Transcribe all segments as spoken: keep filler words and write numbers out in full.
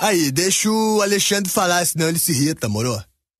Aí, deixa o Alexandre falar, senão ele se irrita, moro?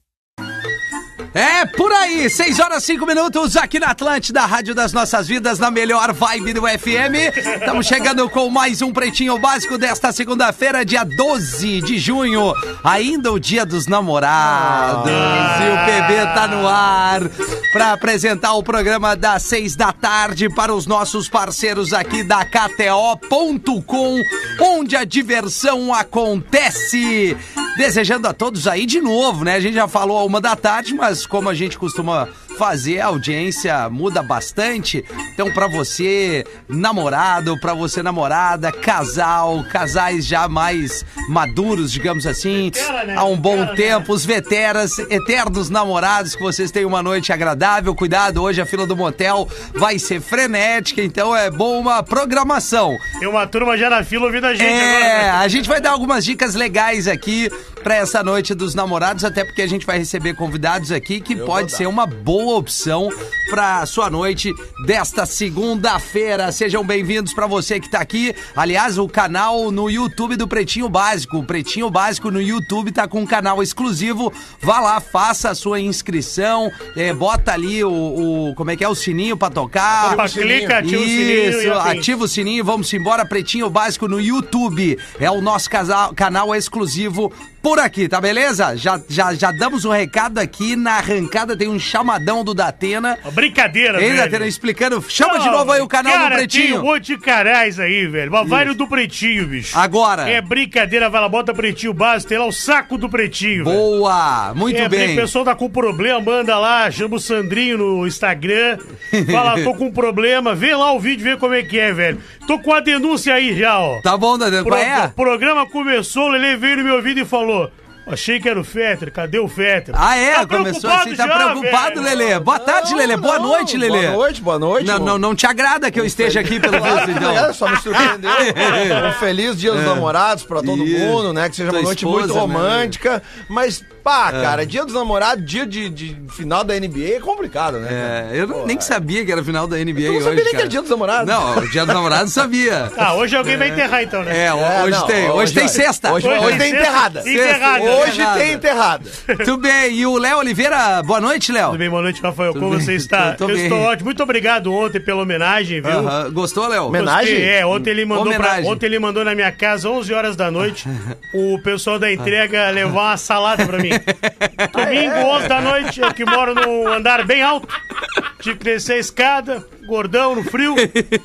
É por aí, seis horas, cinco minutos aqui na Atlântida, Rádio das Nossas Vidas, na melhor vibe do F M. Estamos chegando com mais um Pretinho Básico desta segunda-feira, dia doze de junho. Ainda o Dia dos Namorados. Ah. E o P B tá no ar para apresentar o programa das seis da tarde para os nossos parceiros aqui da K T O ponto com, onde a diversão acontece. Desejando a todos aí de novo, né? A gente já falou a uma da tarde, mas como a gente costuma fazer, a audiência muda bastante. Então, pra você, namorado, pra você, namorada, casal, casais já mais maduros, digamos assim, há um bom tempo, os veteras, eternos namorados, que vocês tenham uma noite agradável. Cuidado, hoje a fila do motel vai ser frenética, então é bom uma programação. Tem uma turma já na fila ouvindo a gente é, agora. É, a gente vai dar algumas dicas legais aqui pra essa noite dos namorados, até porque a gente vai receber convidados aqui que Eu pode ser uma boa opção pra sua noite desta segunda-feira. Sejam bem-vindos pra você que tá aqui. Aliás, o canal no YouTube do Pretinho Básico, o Pretinho Básico no YouTube tá com um canal exclusivo. Vá lá, faça a sua inscrição, é, bota ali o, o, como é que é, o sininho pra tocar. Opa, clica, ativa o sininho. Isso, ativa o sininho, vamos embora. Pretinho Básico no YouTube é o nosso casal, canal exclusivo por aqui, tá beleza? Já, já, já damos um recado aqui na arrancada, tem um chamadão do Datena. Brincadeira, Ei, velho. Datena, explicando. Chama Não, de novo aí o canal cara, do Pretinho. Tem um monte de carais aí, velho. Mas vai no do Pretinho, bicho. Agora. É brincadeira, vai lá, bota Pretinho Básico, tem lá o saco do Pretinho. Boa, velho. muito é, bem. O pessoal tá com problema, manda lá, chama o Sandrinho no Instagram. Fala, tô com um problema, vê lá o vídeo, vê como é que é, velho. Tô com a denúncia aí já, ó. Tá bom, Datena, qual é? O programa começou, o Lelê veio no meu ouvido e falou... Achei que era o Fetter, cadê o Fetter? Ah, é? Tá Começou assim, tá já, preocupado, velho. Lelê. Boa tarde, Não, Lelê. Boa não. noite, Lelê. Boa noite, boa noite. Não, não, não te agrada que eu esteja aqui, pelo visto, então. É, só me surpreendeu. Um feliz Dia dos É. Namorados pra todo Isso. mundo, né? Que seja Tua uma noite esposa, muito romântica. Mas, pá, cara, Dia dos Namorados, dia de, de final da N B A é complicado, né? É, eu não, nem sabia que era final da N B A Eu não hoje, sabia nem que cara. era Dia dos Namorados. Não, o Dia dos Namorados sabia. Ah, hoje alguém vai enterrar então, né? É, É, hoje não, tem, hoje, hoje tem vai- sexta. Hoje, Hoje hoje tem tem sexta. enterrada. Enterrada. Hoje Enterrada. tem enterrada. Tudo bem, e o Léo Oliveira, boa noite, Léo. Tudo bem, boa noite, Rafael. Tudo Como bem? você está? Eu tô Eu bem. estou ótimo. Muito obrigado ontem pela homenagem, viu? Aham. Gostou, Léo? Homenagem? Gostei, É, ontem ele mandou pra, Homenagem. ontem ele mandou na minha casa, onze horas da noite, o pessoal da entrega levar uma salada pra mim. Domingo, onze da noite, eu que moro num andar bem alto, tive que descer a escada, gordão, no frio,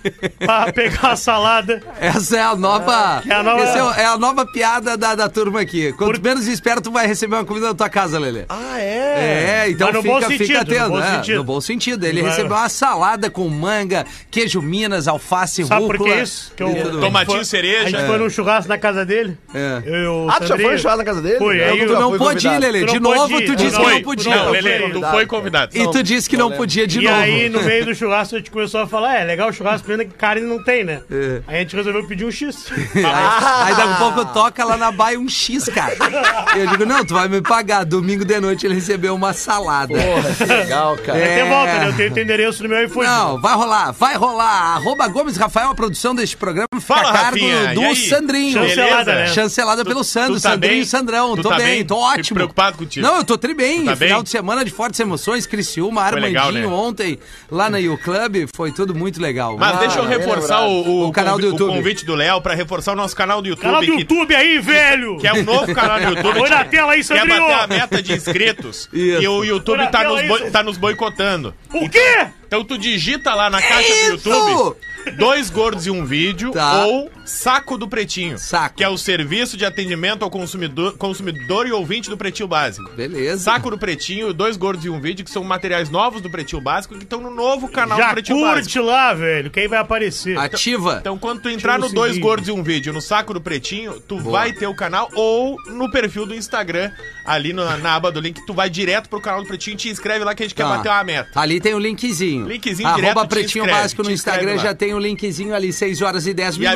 pra pegar a salada. Essa é a nova. Que é a nova- essa é o- é a nova piada da, da turma aqui. Quanto Por- menos espera, tu vai receber uma comida na tua casa, Lelê. Ah, é? É, então Mas no fica, bom fica sentido, atento, no bom né? sentido. No bom sentido. Ele Vai. recebeu uma salada com manga, queijo Minas, alface, Sabe rúcula. por que isso? Que eu, e tudo bem. Tomatinho foi- cereja. A gente foi num churrasco na casa dele. É. Eu, e o Ah, tu já Sandrinho. foi churrasco na casa dele? Fui, Eu aí Tu eu- não fui pôde ir, convidado. Lelê. Tu não De pôde novo, ir, tu tu disse não que não foi, podia. Não, Não, Lelê, foi tu convidado. foi convidado. E tu disse que não podia de E novo. aí, no meio do churrasco, a gente começou a falar, é, legal o churrasco, pena que carne não tem, né? É. Aí a gente resolveu pedir um X. Aí, aí daqui a pouco toca lá na baia um X, cara. Eu digo, não, tu vai me pagar. Domingo de noite ele recebeu uma salada. Porra, que legal, cara. É. Até volta, né? Eu tenho teu endereço no meu iFood. Não, vai rolar, vai rolar. Arroba Gomes Rafael, a produção deste programa fica Fala, a cargo Rafinha, do e aí? Sandrinho. Chancelada, Beleza? né? Chancelada pelo Sandro, tu tá Sandrinho bem? e Sandrão. Tu Tô tá bem, bem? tô Fico ótimo. preocupado contigo. Não, eu tô tri bem. Tá Final bem? de semana de fortes emoções, Criciúma, Foi legal, Armandinho né? ontem, lá na U Club, foi tudo muito legal. Mas Ah, deixa eu bem reforçar lembrado. o, o, O canal do convi- YouTube. o convite do Léo pra reforçar o nosso canal do YouTube. Canal do que, YouTube aí, velho! que é um novo canal do YouTube. Põe na tela aí, Quer Sandrinho! bater a meta de inscritos. Isso. E o YouTube Põe na tá tela nos, boi- isso. tá nos boicotando. O quê? Então tu digita lá na caixa do isso? YouTube Dois Gordos e um Vídeo Tá. ou Saco do Pretinho. Saco. Que é o serviço de atendimento ao consumidor, consumidor e ouvinte do Pretinho Básico. Beleza. Saco do Pretinho, Dois Gordos e um Vídeo, que são materiais novos do Pretinho Básico que estão no novo canal Já do Pretinho curte Básico. lá, velho, que aí vai aparecer. Ativa. Então, quando tu entrar Ativa no o Dois sininho. Gordos e um Vídeo, no Saco do Pretinho, tu Boa. vai ter o canal ou no perfil do Instagram, ali no- na aba do link, tu vai direto pro canal do Pretinho e te inscreve lá que a gente quer Tá. bater uma meta. Ali tem o linkzinho. Linkzinho Arroba direto, te Pretinho inscreve, Básico no te inscreve Instagram, lá. já tem o linkzinho ali, seis horas e dez E minutos. avisar que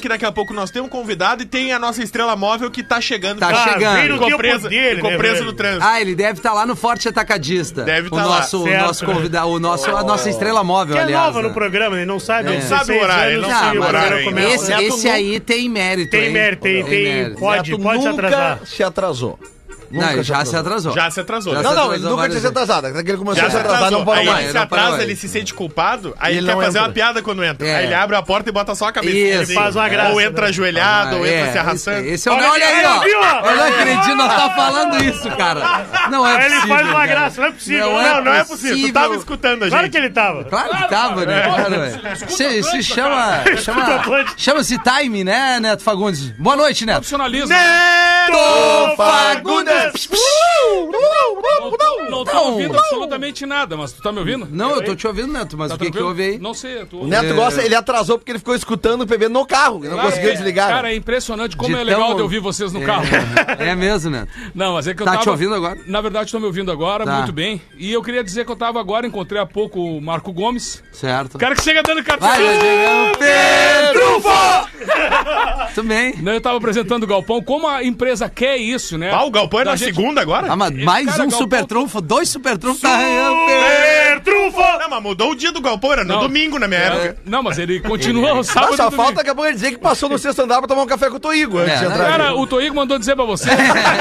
que daqui a pouco nós temos um convidado e tem a nossa estrela móvel que tá chegando. Tá Ah, chegando. vem no Ficou tempo preso, dele, ficou né, preso velho? no trânsito. Ah, ele deve estar lá no Forte Atacadista. Deve o tá lá. nosso, Certo, nosso né? convidado, o nosso, a nossa estrela móvel, Que é aliás. nova né? no programa, ele não sabe. É. Ele Sabe o horário, ele não Não, sabe o mas horário esse, ainda. esse, Neto esse nu- aí tem mérito, Tem hein? mérito, tem, tem, mérito. pode, Neto pode se nunca atrasar. se atrasou. Não, ele já se atrasou. Já se atrasou. Já Já Não, se não, ele atrasou nunca tinha se várias atrasado. Até que ele começou Já a se se atrasar, atrasou. não parou Aí mais. ele se não parou atrasa, mais. ele se sente culpado, aí E ele ele quer não fazer entra. uma piada quando entra. É. Aí ele abre a porta e bota só a cabeça. Isso. Ele faz uma graça, Ou entra né? ajoelhado, ou entra É, se arrastando. Esse, esse é o Olha olha aqui, aí, ó. viu, ó? Eu não acredito, nós tá falando isso, cara. Não é Ele possível. faz uma cara. graça, não é possível. Não né? Não, não é possível. Tu tava escutando a gente. Claro que ele tava. Claro que tava, né? Claro, ué. se, se chama. chama Chama-se Time, né, Neto Fagundes? Boa noite, Neto. Profissionalismo. Neto Fagundes! Não tô, não tô Não. ouvindo absolutamente nada, mas tu tá me ouvindo? Não, eu tô te ouvindo, Neto, mas Tá o que que tranquilo? houve aí? Não sei, eu tô... O Neto gosta, ele atrasou porque ele ficou escutando o P B no carro. Ele não Claro, conseguiu é- desligar. Cara, é impressionante como De é legal tão- de ouvir vocês no carro. É, é mesmo, Neto. Não, mas é que eu Tá tava... te ouvindo agora? Na verdade, estão me ouvindo agora, Tá. muito bem. E eu queria dizer que eu tava agora, encontrei há pouco o Marco Gomes. Certo. O cara que chega dando cartão. Vai, vai chegando Pedro! Tudo bem. Não, eu tava apresentando o Galpão. Como a empresa quer isso, né? Ah, o Galpão é Da na gente- segunda agora? Ah, mas mais cara, um Galpão- super trunfo, dois super trunfos tá ganhando Pedro. Super trunfo! Não, mas mudou o dia do Galpão, era no Não. domingo na minha época. Não, mas ele continua o sábado. Mas só e domingo. falta daqui a pouco ele dizer que passou no sexto andar pra tomar um café com o Toigo antes É, de né? entrar. Cara, aqui. o Toigo mandou dizer pra você.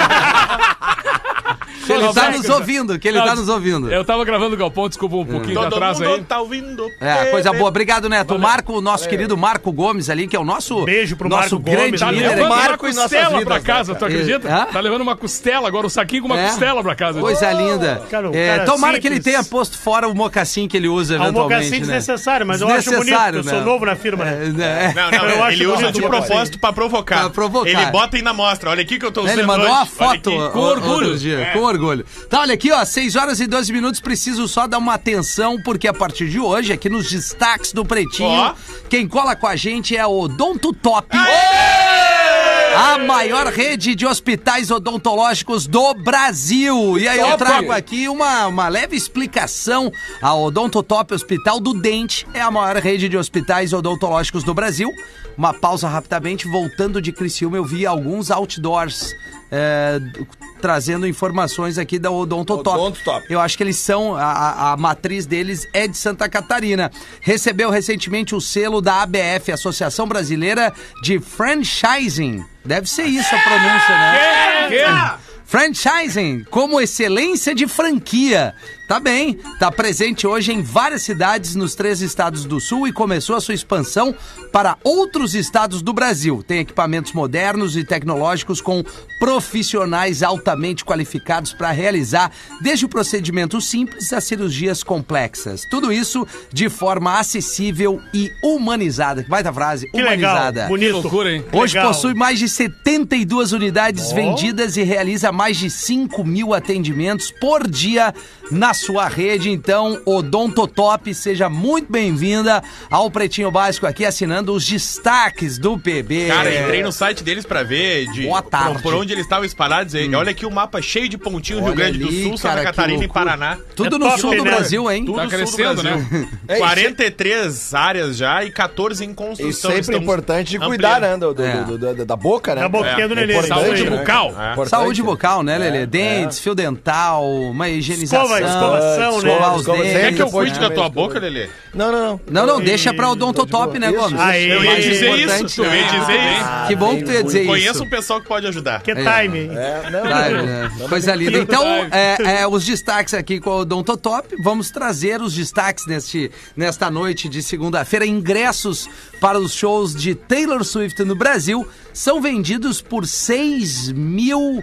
Que ele tá Não, nos não, ouvindo, que ele não, tá nos ouvindo. Eu tava gravando o Galpão, desculpa um pouquinho de Todo atraso mundo aí. tá ouvindo. É, coisa boa. Obrigado, Neto. O Marco, o nosso querido Marco Gomes ali, que é o nosso. Beijo pro nosso Marco grande Gomes. Tá líder levando aqui. uma Marco e nossas costela vidas, pra né, casa, tu acredita? Hã? Tá levando uma costela, agora o saquinho com uma É? costela pra casa. Coisa linda. Cara, o É, cara tomara que ele simples. tenha posto fora o mocassim que ele usa É um eventualmente. mocassim né? desnecessário, mas eu acho bonito, Desnecessário, porque eu sou né? novo na firma, né? É, né? Não, não, Eu acho ele usa bonito, de propósito pra provocar. Pra provocar. Ele bota e ainda mostra. Olha aqui que eu tô usando Ele mandou hoje. uma Olha foto aqui. com orgulho. Dia, Com orgulho. Tá, olha aqui, ó, seis horas e doze minutos. Preciso só dar uma atenção, porque a partir de hoje, aqui nos destaques do Pretinho, Ó. quem cola com a gente é o Odonto Top. A maior rede de hospitais odontológicos do Brasil. E aí eu Top. trago aqui uma, uma leve explicação. A Odonto Top Hospital do Dente é a maior rede de hospitais odontológicos do Brasil. Uma pausa rapidamente. Voltando de Criciúma, eu vi alguns outdoors é, trazendo informações aqui da Odonto Top. Odonto Top. Eu acho que eles são, a, a- a matriz deles é de Santa Catarina. Recebeu recentemente o selo da A B F, Associação Brasileira de Franchising. Deve ser isso a pronúncia, né? Que? Franchising, como excelência de franquia. Tá bem, tá presente hoje em várias cidades nos três estados do sul e começou a sua expansão para outros estados do Brasil. Tem equipamentos modernos e tecnológicos com profissionais altamente qualificados para realizar desde o procedimento simples a cirurgias complexas. Tudo isso de forma acessível e humanizada. Que baita frase, Que legal, humanizada. Que bonito. loucura, hein? Hoje Legal. possui mais de setenta e duas unidades vendidas e realiza mais de cinco mil atendimentos por dia na sua rede. Então, Odontotop, seja muito bem-vinda ao Pretinho Básico aqui, assinando os destaques do P B. Cara, entrei no site deles pra ver de, Boa tarde. Por, por onde eles estavam espalhados. E olha aqui o mapa cheio de pontinhos, Rio Olha Grande do ali, Sul, cara, Santa que Catarina e loucura. Paraná. Tudo É no top, sul do né? Brasil, hein? Tudo Tá sul do crescendo, Brasil. né? É, quarenta e três áreas já e catorze em E construção. sempre Estamos importante de ampliando. cuidar, né? Do, do- É. do- do- da boca, né? Da boquinha É, do Lelê. importante, Saúde Isso aí. né? bucal. É. Importante. Saúde bucal, né, Lelê? É, Dentes, fio dental, uma higienização. Escova, escovação, né? escovar os Escova- dentes. Quer que eu Depois cuide de da tua vez, boca, depois. Lelê? Não, não, não. Não, não, deixa pra Odontotop, né, Isso. Gomes? Aí. Eu ia É dizer importante, isso. Eu ia né? dizer isso. Ah, Que bom que tu ia dizer Conheço isso. um pessoal que pode ajudar. Que time, hein? É, não, Tá, não. né? Coisa linda. Então, é, é, os destaques aqui com o Odontotop. Vamos trazer os destaques neste, nesta noite de segunda-feira. Ingressos para os shows de Taylor Swift no Brasil são vendidos por seis mil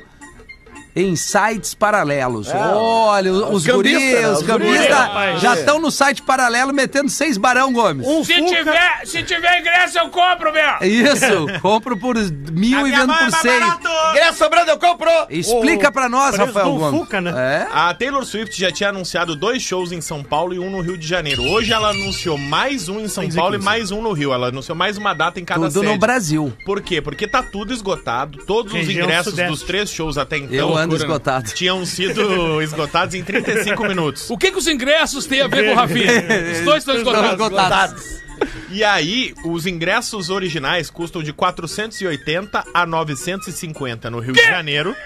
em sites paralelos. É. Olha, os, Os os cambistas, guris, né? os Os cambistas guris, rapaz. já estão no site paralelo metendo seis barão, Gomes. Um Se Fuca- tiver, se tiver ingresso, eu compro, meu! Isso, compro por mil e vendo por seis. Ingresso sobrando, eu compro! Explica pra nós, preço Rafael do Gomes. Fuca, né? É? A Taylor Swift já tinha anunciado dois shows em São Paulo e um no Rio de Janeiro. Hoje ela anunciou mais um em São quinze, Paulo e quinze. mais um no Rio. Ela anunciou mais uma data em cada Tudo sede. no Brasil. Por quê? Porque tá tudo esgotado. Todos os Região ingressos Sudeste. dos três shows até então Eu ando loucura, né? esgotado. tinham sido esgotados em trinta e cinco minutos. O que que os ingressos têm a ver com o Rafinha? Os dois estão esgotados. esgotados. E aí, os ingressos originais custam de quatrocentos e oitenta a novecentos e cinquenta no Rio de Janeiro.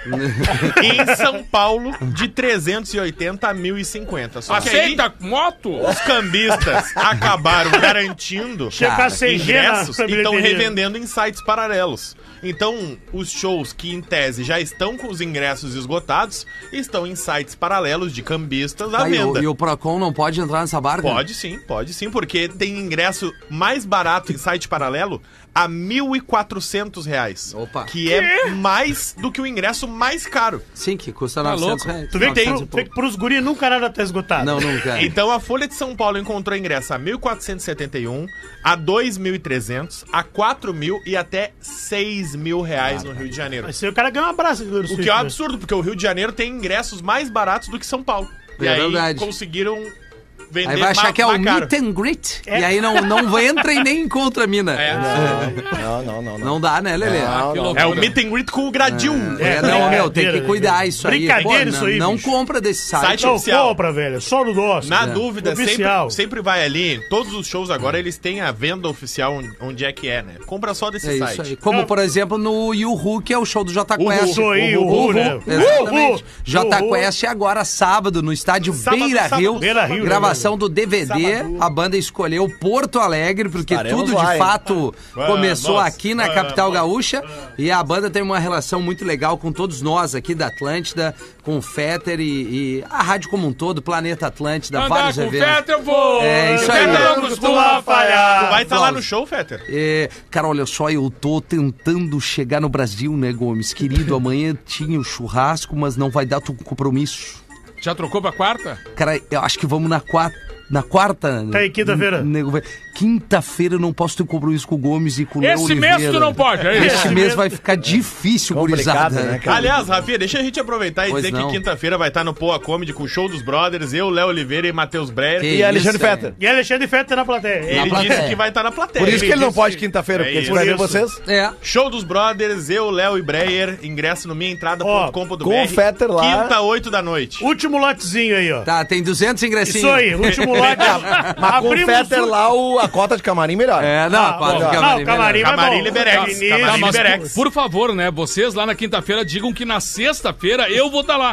E em São Paulo, de trezentos e oitenta a mil e cinquenta. Só que aí, Aceita moto? os cambistas acabaram garantindo Chega a C G na ingressos e estão bilheteria. revendendo em sites paralelos. Então, os shows que, em tese, já estão com os ingressos esgotados, estão em sites paralelos de cambistas à Tá, e, o, venda. e o Procon não pode entrar nessa barca? Pode sim, pode sim, porque tem ingresso mais barato em site paralelo a mil e quatrocentos reais. Opa. Que é mais do que o ingresso mais caro. Sim, que custa Tá novecentos louco. reais. Tu vê que, novecentos e pro, vê que pouco. pros guri nunca nada tá esgotado. Não, nunca. Então a Folha de São Paulo encontrou ingresso a mil quatrocentos e setenta e um, a dois mil e trezentos, a quatro mil e até seis mil reais no Rio de Janeiro. Mas se o cara ganha um abraço do O que é um absurdo, porque o Rio de Janeiro tem ingressos mais baratos do que São Paulo. E É aí verdade. conseguiram vender Aí vai achar ma- que é o mais caro. meet and greet. E aí não, não entra e nem encontra a mina. É. Não, não, não, não. Não dá, né, Lelê? Não, Que não. loucura. É o meet and greet com o gradil. É, É, não, meu, tem que brincadeira, cuidar isso aí. brincadeira Pô, isso não, aí, não bicho. compra desse site. Site Não oficial. compra, velho. Só no nosso. Na É. dúvida, sempre, Oficial. sempre vai ali. Todos os shows agora, eles têm a venda oficial onde- onde é que é, né? Compra só desse É isso site. aí. Como, por exemplo, no Yuhu, que é o show do Jota Uhu, Quest. Isso aí, o Uhu, Uhu, né? Exatamente. Uhu, Jota Uhu. Quest agora sábado no estádio Sábado, Beira sábado. Rio. Beira Rio, Gravação do D V D. Sábado. A banda escolheu Porto Alegre, porque Estaremos tudo lá, de hein? fato Vamos, começou aqui na vamos, capital gaúcha. E a banda tem uma relação muito legal com todos nós aqui da Atlântida, com o Fetter e, e a rádio como um todo, Planeta Atlântida, Andar vários com o eventos. Fetter, eu vou. É, isso O aí. Fetter não costuma falhar. Tu vai estar lá Vamos. no show, Fetter? É, cara, olha só, eu tô tentando chegar no Brasil, né, Gomes? Querido, amanhã tinha o churrasco, mas não vai dar, tô com compromisso. Já trocou pra quarta? Cara, eu acho que vamos na quarta. Na quarta. Tá aí, quinta-feira. Nego, vai- Quinta-feira eu não posso ter compromisso com o Gomes e com o Léo Esse Oliveira. mês tu não pode, é isso? Esse mês vai ficar difícil, Complicado, gurizada. né, cara? Aliás, Rafinha, deixa a gente aproveitar e Pois dizer não. que quinta-feira vai estar no Poa Comedy com o show dos brothers, eu, Léo Oliveira e Matheus Breyer. Que E Alexandre isso, é. Fetter. E Alexandre Fetter na plateia. Ele Na disse plateia. que vai estar na plateia. Por isso que ele não disse pode quinta-feira, É porque a gente isso. vai ver Por isso. vocês. É. Show dos brothers, eu, Léo e Breyer, ingresso no minha entrada ponto com ponto b r. com o Fetter lá. Quinta, oito da noite. Último lotezinho aí, ó. Tá, tem duzentos ingressinhos. Isso aí, último lote. Mas com o Fetter lá, o, a cota de camarim melhor. É, não, Ah, quase bom. que Não, camarim vai Camarim bom. Liberex, Início, camarim Tá, mas Liberex. por, por favor, né? Vocês lá na quinta-feira digam que na sexta-feira eu vou estar lá.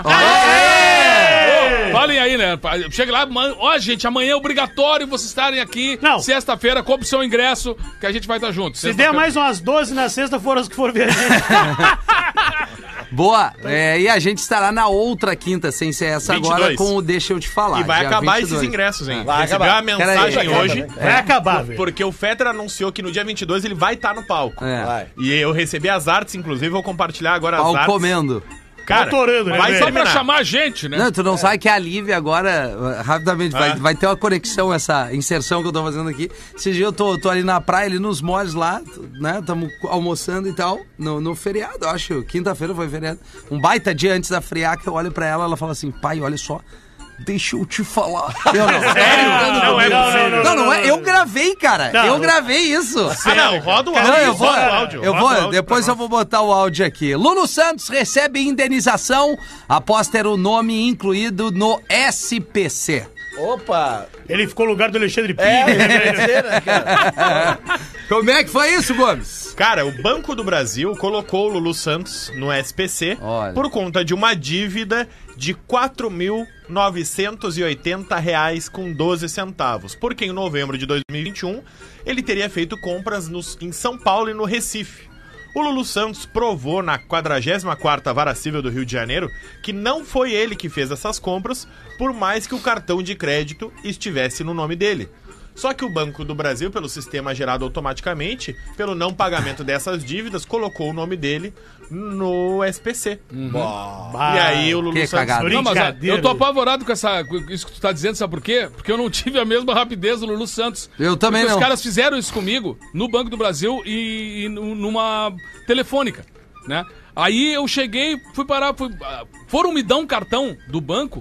Ô, falem aí, né? Chega lá, man- ó, gente, amanhã é obrigatório vocês estarem aqui. Não. Sexta-feira, compre o seu ingresso, que a gente vai estar junto. Se der mais umas doze na sexta, foram as que foram ver a gente. Boa. É, e a gente estará na outra quinta, sem ser essa vinte e agora, dois. com o Deixa Eu Te Falar. E vai dia acabar vinte e dois. esses ingressos, hein? Vai Recebeu acabar. uma mensagem Peraí. hoje. Vai acabar, velho. Porque o Fetter anunciou que no dia vinte e dois ele vai estar no palco. É. Vai. E eu recebi as artes, inclusive, vou compartilhar agora as Pau artes. comendo. Cara, Autorando, né, vai velho? Só pra terminar. chamar a gente, né? Não, tu não sabe que a Lívia agora, uh, rapidamente, vai, Ah. vai ter uma conexão, essa inserção que eu tô fazendo aqui. Esse dia eu tô, tô ali na praia, ali nos moles lá, né? Tamo almoçando e tal, no, no feriado, eu acho. Quinta-feira foi feriado. Um baita dia antes da friaca, eu olho pra ela, ela fala assim, pai, olha só. Deixa eu te falar. Eu não. Sério? Não, é não, possível. Não, não é. Eu gravei, cara. Não, eu não. gravei isso. Ah, não, roda o áudio. Não, eu vou, roda o áudio. eu roda vou o áudio depois pra eu vou botar o áudio aqui. Lulu Santos recebe indenização após ter o nome incluído no S P C. Opa! Ele ficou no lugar do Alexandre Pires. É, né, deve velho? ser, né, cara? Como é que foi isso, Gomes? Cara, o Banco do Brasil colocou o Lulu Santos no S P C Olha. por conta de uma dívida de quatro mil novecentos e oitenta reais com doze centavos. Porque em novembro de dois mil e vinte e um ele teria feito compras nos, em São Paulo e no Recife. O Lulu Santos provou na quadragésima quarta Vara Civil do Rio de Janeiro que não foi ele que fez essas compras, por mais que o cartão de crédito estivesse no nome dele. Só que o Banco do Brasil, pelo sistema gerado automaticamente, pelo não pagamento dessas dívidas, colocou o nome dele no S P C. Bah, E aí o Lulu Que Santos... cagada. Não, mas ó, Brincadeira. eu tô apavorado com essa, com isso que tu tá dizendo, sabe por quê? Porque eu não tive a mesma rapidez do Lulu Santos. Eu também Porque não. os caras fizeram isso comigo no Banco do Brasil e, e nu- numa telefônica, né? Aí eu cheguei, fui parar, fui, ah, foram me dar um cartão do banco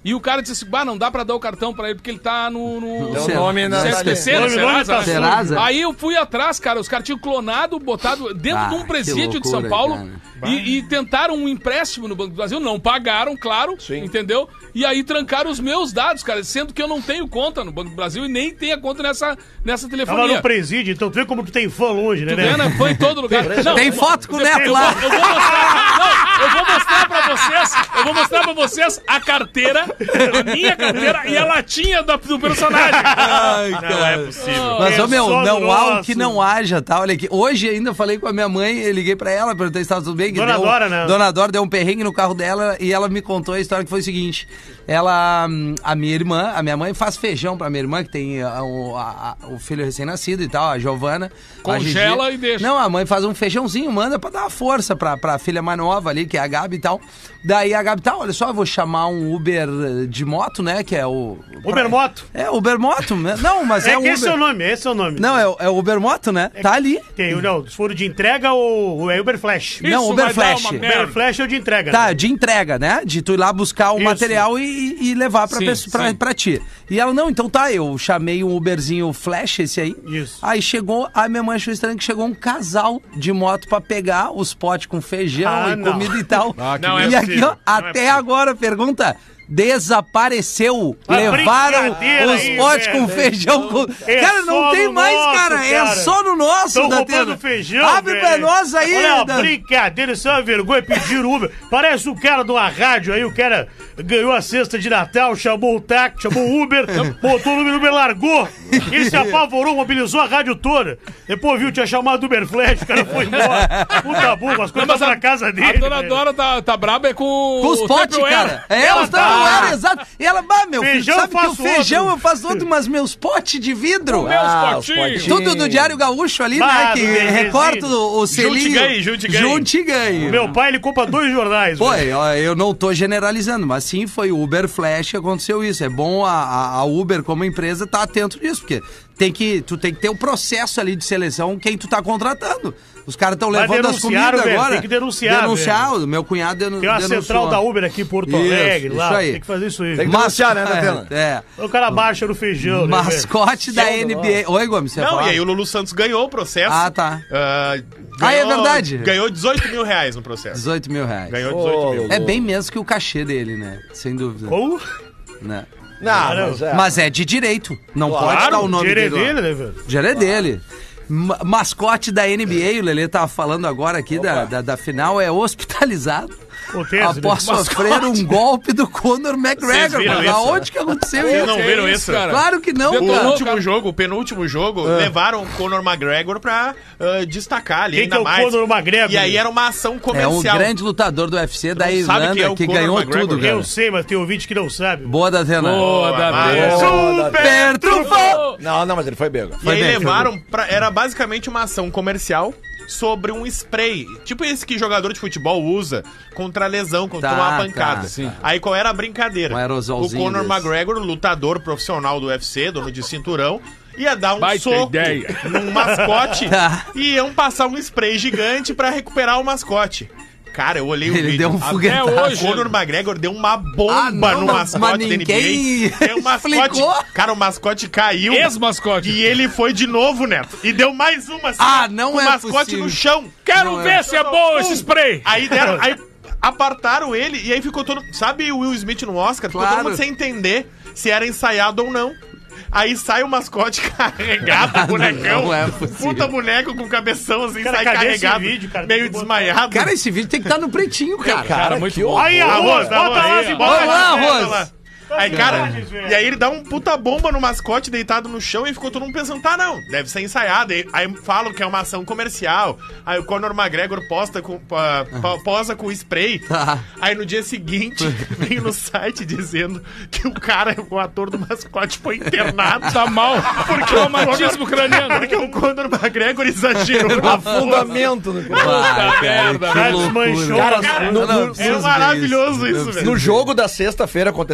E o cara disse assim, bah, não dá pra dar o cartão pra ele, porque ele tá no... no... Teu nome na- C S P C, Nome- nome tá sujo. Serasa? Aí eu fui atrás, cara, os caras tinham clonado, botado dentro Ah, de um que presídio de loucura, São Paulo cara. e, e tentaram um empréstimo no Banco do Brasil, não pagaram, claro, Sim. entendeu? E aí trancaram os meus dados, cara, sendo que eu não tenho conta no Banco do Brasil e nem tenho conta nessa, nessa Tava telefonia. no presídio, então tu vê como tu tem fã longe, né? Tu vê, né? Foi em todo lugar. Não, Tem foto com o Neto eu lá. vou, eu vou mostrar, não, eu vou mostrar pra vocês, eu vou mostrar pra vocês a carteira, a minha carteira e a latinha da- do personagem. Ai, Não cara. é possível. Mas, ô É meu, só não no há o nosso. que não haja, tá? Olha aqui. Hoje ainda falei com a minha mãe, eu liguei pra ela, perguntei se tava tudo bem. que Dona deu- Dora, né? Dona Dora deu um perrengue no carro dela e ela me contou a história que foi o seguinte. Ela, hum, a minha irmã, a minha mãe faz feijão pra minha irmã, que tem ah, o, a- a- o filho recém-nascido e tal, a Giovana. Congela A Gigi. e deixa. Não, a mãe faz um feijãozinho, manda pra dar uma força pra, pra filha mais nova ali, que é a Gabi e tal. Daí a Gabi, tá, olha só, eu vou chamar um Uber eh, de moto, né, que é o... Uber Moto. É, Uber Moto, né? Não, mas é, É um que esse é o Uber... nome, esse é o nome. Não, é, o- é o Uber Moto, né? Tá ali. Tem, não, se for o de entrega ou ou é Uber Flash. Não, Isso Uber vai dar Flash. uma Uber merda. Flash é o de entrega. Tá, né? de entrega, né? De tu ir lá buscar o Isso. material e, e levar pra, Sim, pessoa, pra, sim. pra ti. E ela, não, então tá, eu chamei um Uberzinho Flash, esse aí. Isso. Aí chegou, a minha mãe achou estranho que chegou um casal de moto pra pegar os potes com feijão Ah, e não. comida e tal. Ah, que Não é e aqui, possível, ó, não é até possível. agora, pergunta. Desapareceu. Ah, Levaram brincadeira os aí, potes velho. com feijão. Com... É cara, não só tem no mais, nosso, cara. É cara. só no nosso, Estão Datena. roubando feijão, Abre velho. pra nós aí, Olha, Dan. brincadeira, isso é uma vergonha pedir Uber. Parece o cara de uma rádio aí, o cara ganhou a cesta de Natal, chamou o táxi, chamou o Uber, botou o número, o Uber largou. Ele se apavorou, mobilizou a rádio toda. Depois viu, tinha chamado o Uber Flash, o cara foi embora. Puta burro, as coisas Mas pra a- casa dele. A dona velho. Dora tá, tá braba é com, Com os o potes, Tupperware. cara. É, Ela os tá- Tupperware, exato. E ela, bah, meu filho, Feijão sabe que o faço feijão outro. eu faço outro, mas meus potes de vidro. Meus Ah, os potinhos. potinhos. Tudo do Diário Gaúcho ali, Bah, né? do Que Bebezinho. recorta o, o selinho. Junte e ganhe, junte e ganhe. Junte e ganhe. Meu pai, ele compra dois jornais. Pô, velho. eu, eu não tô generalizando, mas sim foi o Uber Flash que aconteceu isso. É bom a, a- a Uber, como empresa, tá atento nisso, porque tem que, tu tem que ter o processo ali de seleção quem tu tá contratando. Os caras estão Mas levando as denunciaram, comidas velho, agora. tem que denunciar, Denunciar, o meu cunhado denu, Tem uma denunciou. central da Uber aqui em Porto Isso, Alegre, isso lá. aí. Tem que fazer isso aí. Tem que denunciar, né, Datena? É, é. O cara baixa no feijão, né, velho? Mascote da N B A. Oi, Gomes, você ia Não, falar? e aí o Lulu Santos ganhou o processo. Ah, tá. Ah, Ah, é ganhou- verdade. Ganhou dezoito mil reais no processo. dezoito mil reais. Ganhou Ô, dezoito mil. Lulu. É bem menos que o cachê dele, né? Sem dúvida. Ou Né? Não, mas é. Mas é de direito. Não pode estar o o nome dinheiro é dele. lá. dele, né, velho? O dinheiro é dele. Ma- mascote da N B A, o Lelê tava falando agora aqui da, da, da final, é hospitalizado Acontece, após né? sofrer um golpe do Conor McGregor. viram Mas isso? aonde que aconteceu Vocês isso? não Que viram isso, isso? cara? Claro que não, O Detonou, cara. último cara. jogo, o penúltimo jogo, levaram o Conor McGregor pra ah, destacar ali Quem ainda que é o mais. Conor McGregor? E aí era uma ação É um comercial. grande lutador do U F C da não sabe Irlanda quem é o que Conor ganhou McGregor? tudo, cara. Eu sei, mas tem ouvinte que não sabe. Boa da Atena. Boa, da mas- Deus. Super trufo! Não, não, mas ele foi bego. E Foi aí bem, foi levaram pra. Era basicamente uma ação comercial sobre um spray. Tipo esse que jogador de futebol usa contra a lesão, contra Tá, uma pancada. tá, sim. Aí qual era a brincadeira? Um o aerosolzinho Conor desse. McGregor, lutador profissional do U F C, dono de cinturão, ia dar um Baita soco ideia. num mascote Tá. e iam passar um spray gigante pra recuperar o mascote. Cara, eu olhei o Ele vídeo. deu um A- foguetaço. Até hoje. O Conor McGregor deu uma bomba Ah, não, no mas- mascote mas da N B ninguém A. Tem um mascote. explicou. Cara, o mascote caiu. Ex-mascote. E ele foi de novo, Neto. E deu mais uma assim. Ah, ó, não com é o mascote possível. no chão. Quero Não, ver é. se é bom esse spray. Aí deram. Aí apartaram ele e aí ficou todo. Sabe o Will Smith no Oscar? Ficou Claro. todo mundo sem entender se era ensaiado ou não. Aí sai o mascote carregado, o bonecão. não é possível. Puta boneco com cabeção assim, Cara, sai cadê esse carregado. vídeo, cara? meio Tem que botar. desmaiado. Cara, esse vídeo tem que estar no pretinho, cara. Cara, muito bom. Aí, arroz, bota lá, aí, se bota Vamos lá, bota Arroz. lá. Aí, cara, imagens, velho. e aí ele dá um puta bomba no mascote deitado no chão e ficou todo mundo pensando, tá, não, deve ser ensaiado. Aí, aí falam que é uma ação comercial. Aí o Conor McGregor posta com, pa- pa- posa com spray. Tá. Aí no dia seguinte, veio no site dizendo que o cara, o ator do mascote, foi internado. Tá mal. Porque o traumatismo craniano. Porque o Conor McGregor exagerou na força. Fundamento no Vai, cara, merda. que Cara, loucura. desmanchou. Cara, Cara, no- Eu não no- preciso É ver maravilhoso Eu isso, preciso velho. No jogo da sexta-feira aconteceu uma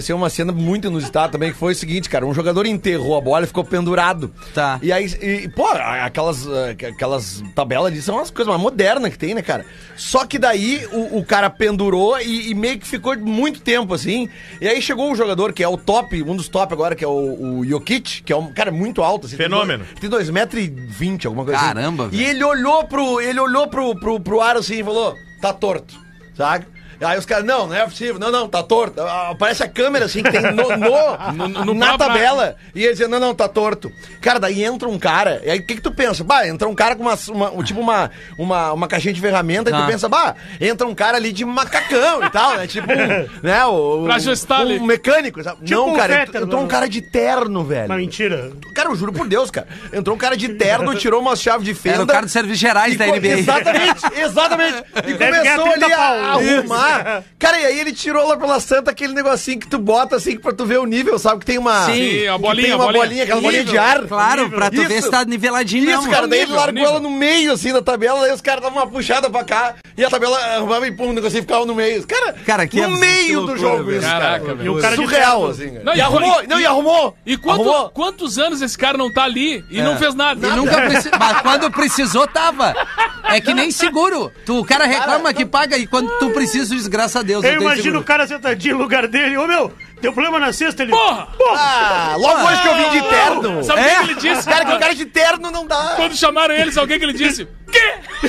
cena muito inusitada também, que foi o seguinte, cara, um jogador enterrou a bola e ficou pendurado. Tá. E aí, e, pô, aquelas, aquelas tabelas ali são umas coisas mais modernas que tem, né, cara? Só que daí o, o cara pendurou e, e meio que ficou muito tempo, assim. E aí chegou um jogador que é o top, um dos top agora, que é o, o Jokic, que é um cara muito alto. Assim, Fenômeno. Tem dois metros e vinte, alguma coisa Caramba, assim. velho. E ele olhou pro, ele olhou pro, pro, pro ar assim e falou, tá torto, sabe? Aí os caras, não, não é possível, não, não, tá torto. Aparece a câmera assim que tem no, no, No- no na próprio- tabela. E ele dizia, não, não, tá torto. Cara, daí entra um cara, e aí o que que tu pensa? Bah, entra um cara com uma, uma tipo uma, uma, uma caixinha de ferramenta, e Ah. tu pensa, bah, entra um cara ali de macacão e tal, né? Tipo um, né, o, Pra ajustar um, ali. um mecânico, sabe? Tipo não, um cara, Fetter, entrou um não. cara de terno, velho. Mas mentira. Cara, eu juro por Deus, cara. Entrou um cara de terno, tirou umas chaves de fenda. Era o cara dos serviços gerais e da co- N B A. Exatamente, exatamente. E Deve ganhar começou ali trinta a pau. arrumar. Cara, e aí ele tirou lá pela santa aquele negocinho que tu bota assim pra tu ver o nível, sabe? Que tem uma. Sim, que a bolinha, tem a uma bolinha. bolinha, aquela bolinha de ar. Claro, pra tu Isso. ver se tá niveladinho Isso, mesmo. cara, daí ele nível, largou nível. ela no meio, assim, da tabela, aí os caras davam uma puxada pra cá, e a tabela arrumava e pum, o negocinho ficava no meio. Cara, Cara, que no absurdo, meio que do loucura, jogo velho. isso, Caraca, cara. velho. E o cara de Surreal, terno. assim, cara. Não, e, e- arrumou, e- não, e arrumou. E quanto- Arrumou. quantos anos esse cara não tá ali e não fez nada? E nunca precisou. Mas quando precisou, tava. É que nem seguro. Tu, o cara reclama que paga e quando tu precisa, diz, graças a Deus. Eu não tem imagino seguro. o cara sentadinho no lugar dele. Ô, meu, deu problema na cesta, ele... Porra! Ah, logo hoje que eu vim de terno. Sabe o que que ele disse? Cara, que o cara de terno não dá. Quando chamaram ele, sabe o que que ele disse? Quê?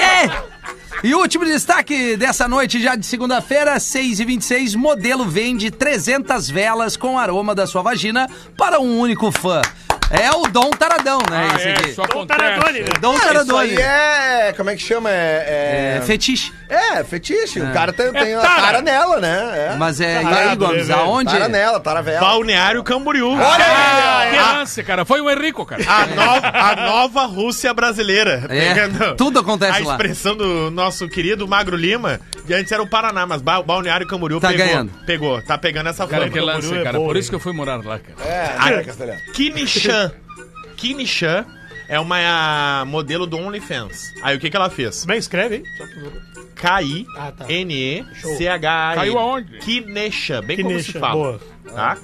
É. E o último destaque dessa noite, já de segunda-feira, seis e vinte e seis, modelo vende trezentas velas com aroma da sua vagina para um único fã. É o Dom Taradão, né? Ah, esse é, aqui. isso Dom acontece. Taradone, né? Dom Ah, isso Taradone. aí é... Como é que chama? É... É fetiche. É, fetiche. O cara tem, tem a tara. cara nela, né? É. Mas é. E aí, Tarado, Gomes, né, velho? aonde? Tara nela, tara vela. Balneário Camboriú. Olha Ah, aí! que lance, cara. Foi o Henrico, cara. A nova, a nova Rússia brasileira. É, Pegando tudo acontece a lá. expressão do nosso querido Magro Lima, que antes era o Paraná, mas Ba- Balneário Camboriú Tá pegou. ganhando. Pegou, tá pegando essa Cara, fama. que lance, é cara. bom, Por hein? isso que eu fui morar lá, cara. É, ah, Castelhano. Kinichan. Kinichan é uma modelo do OnlyFans. Aí o que que ela fez? Bem, escreve, hein? Só pra- K I Ah, tá. N E C H A N. Caiu aonde? Kinesha, bem como Kinesha, se fala. boa. Tá?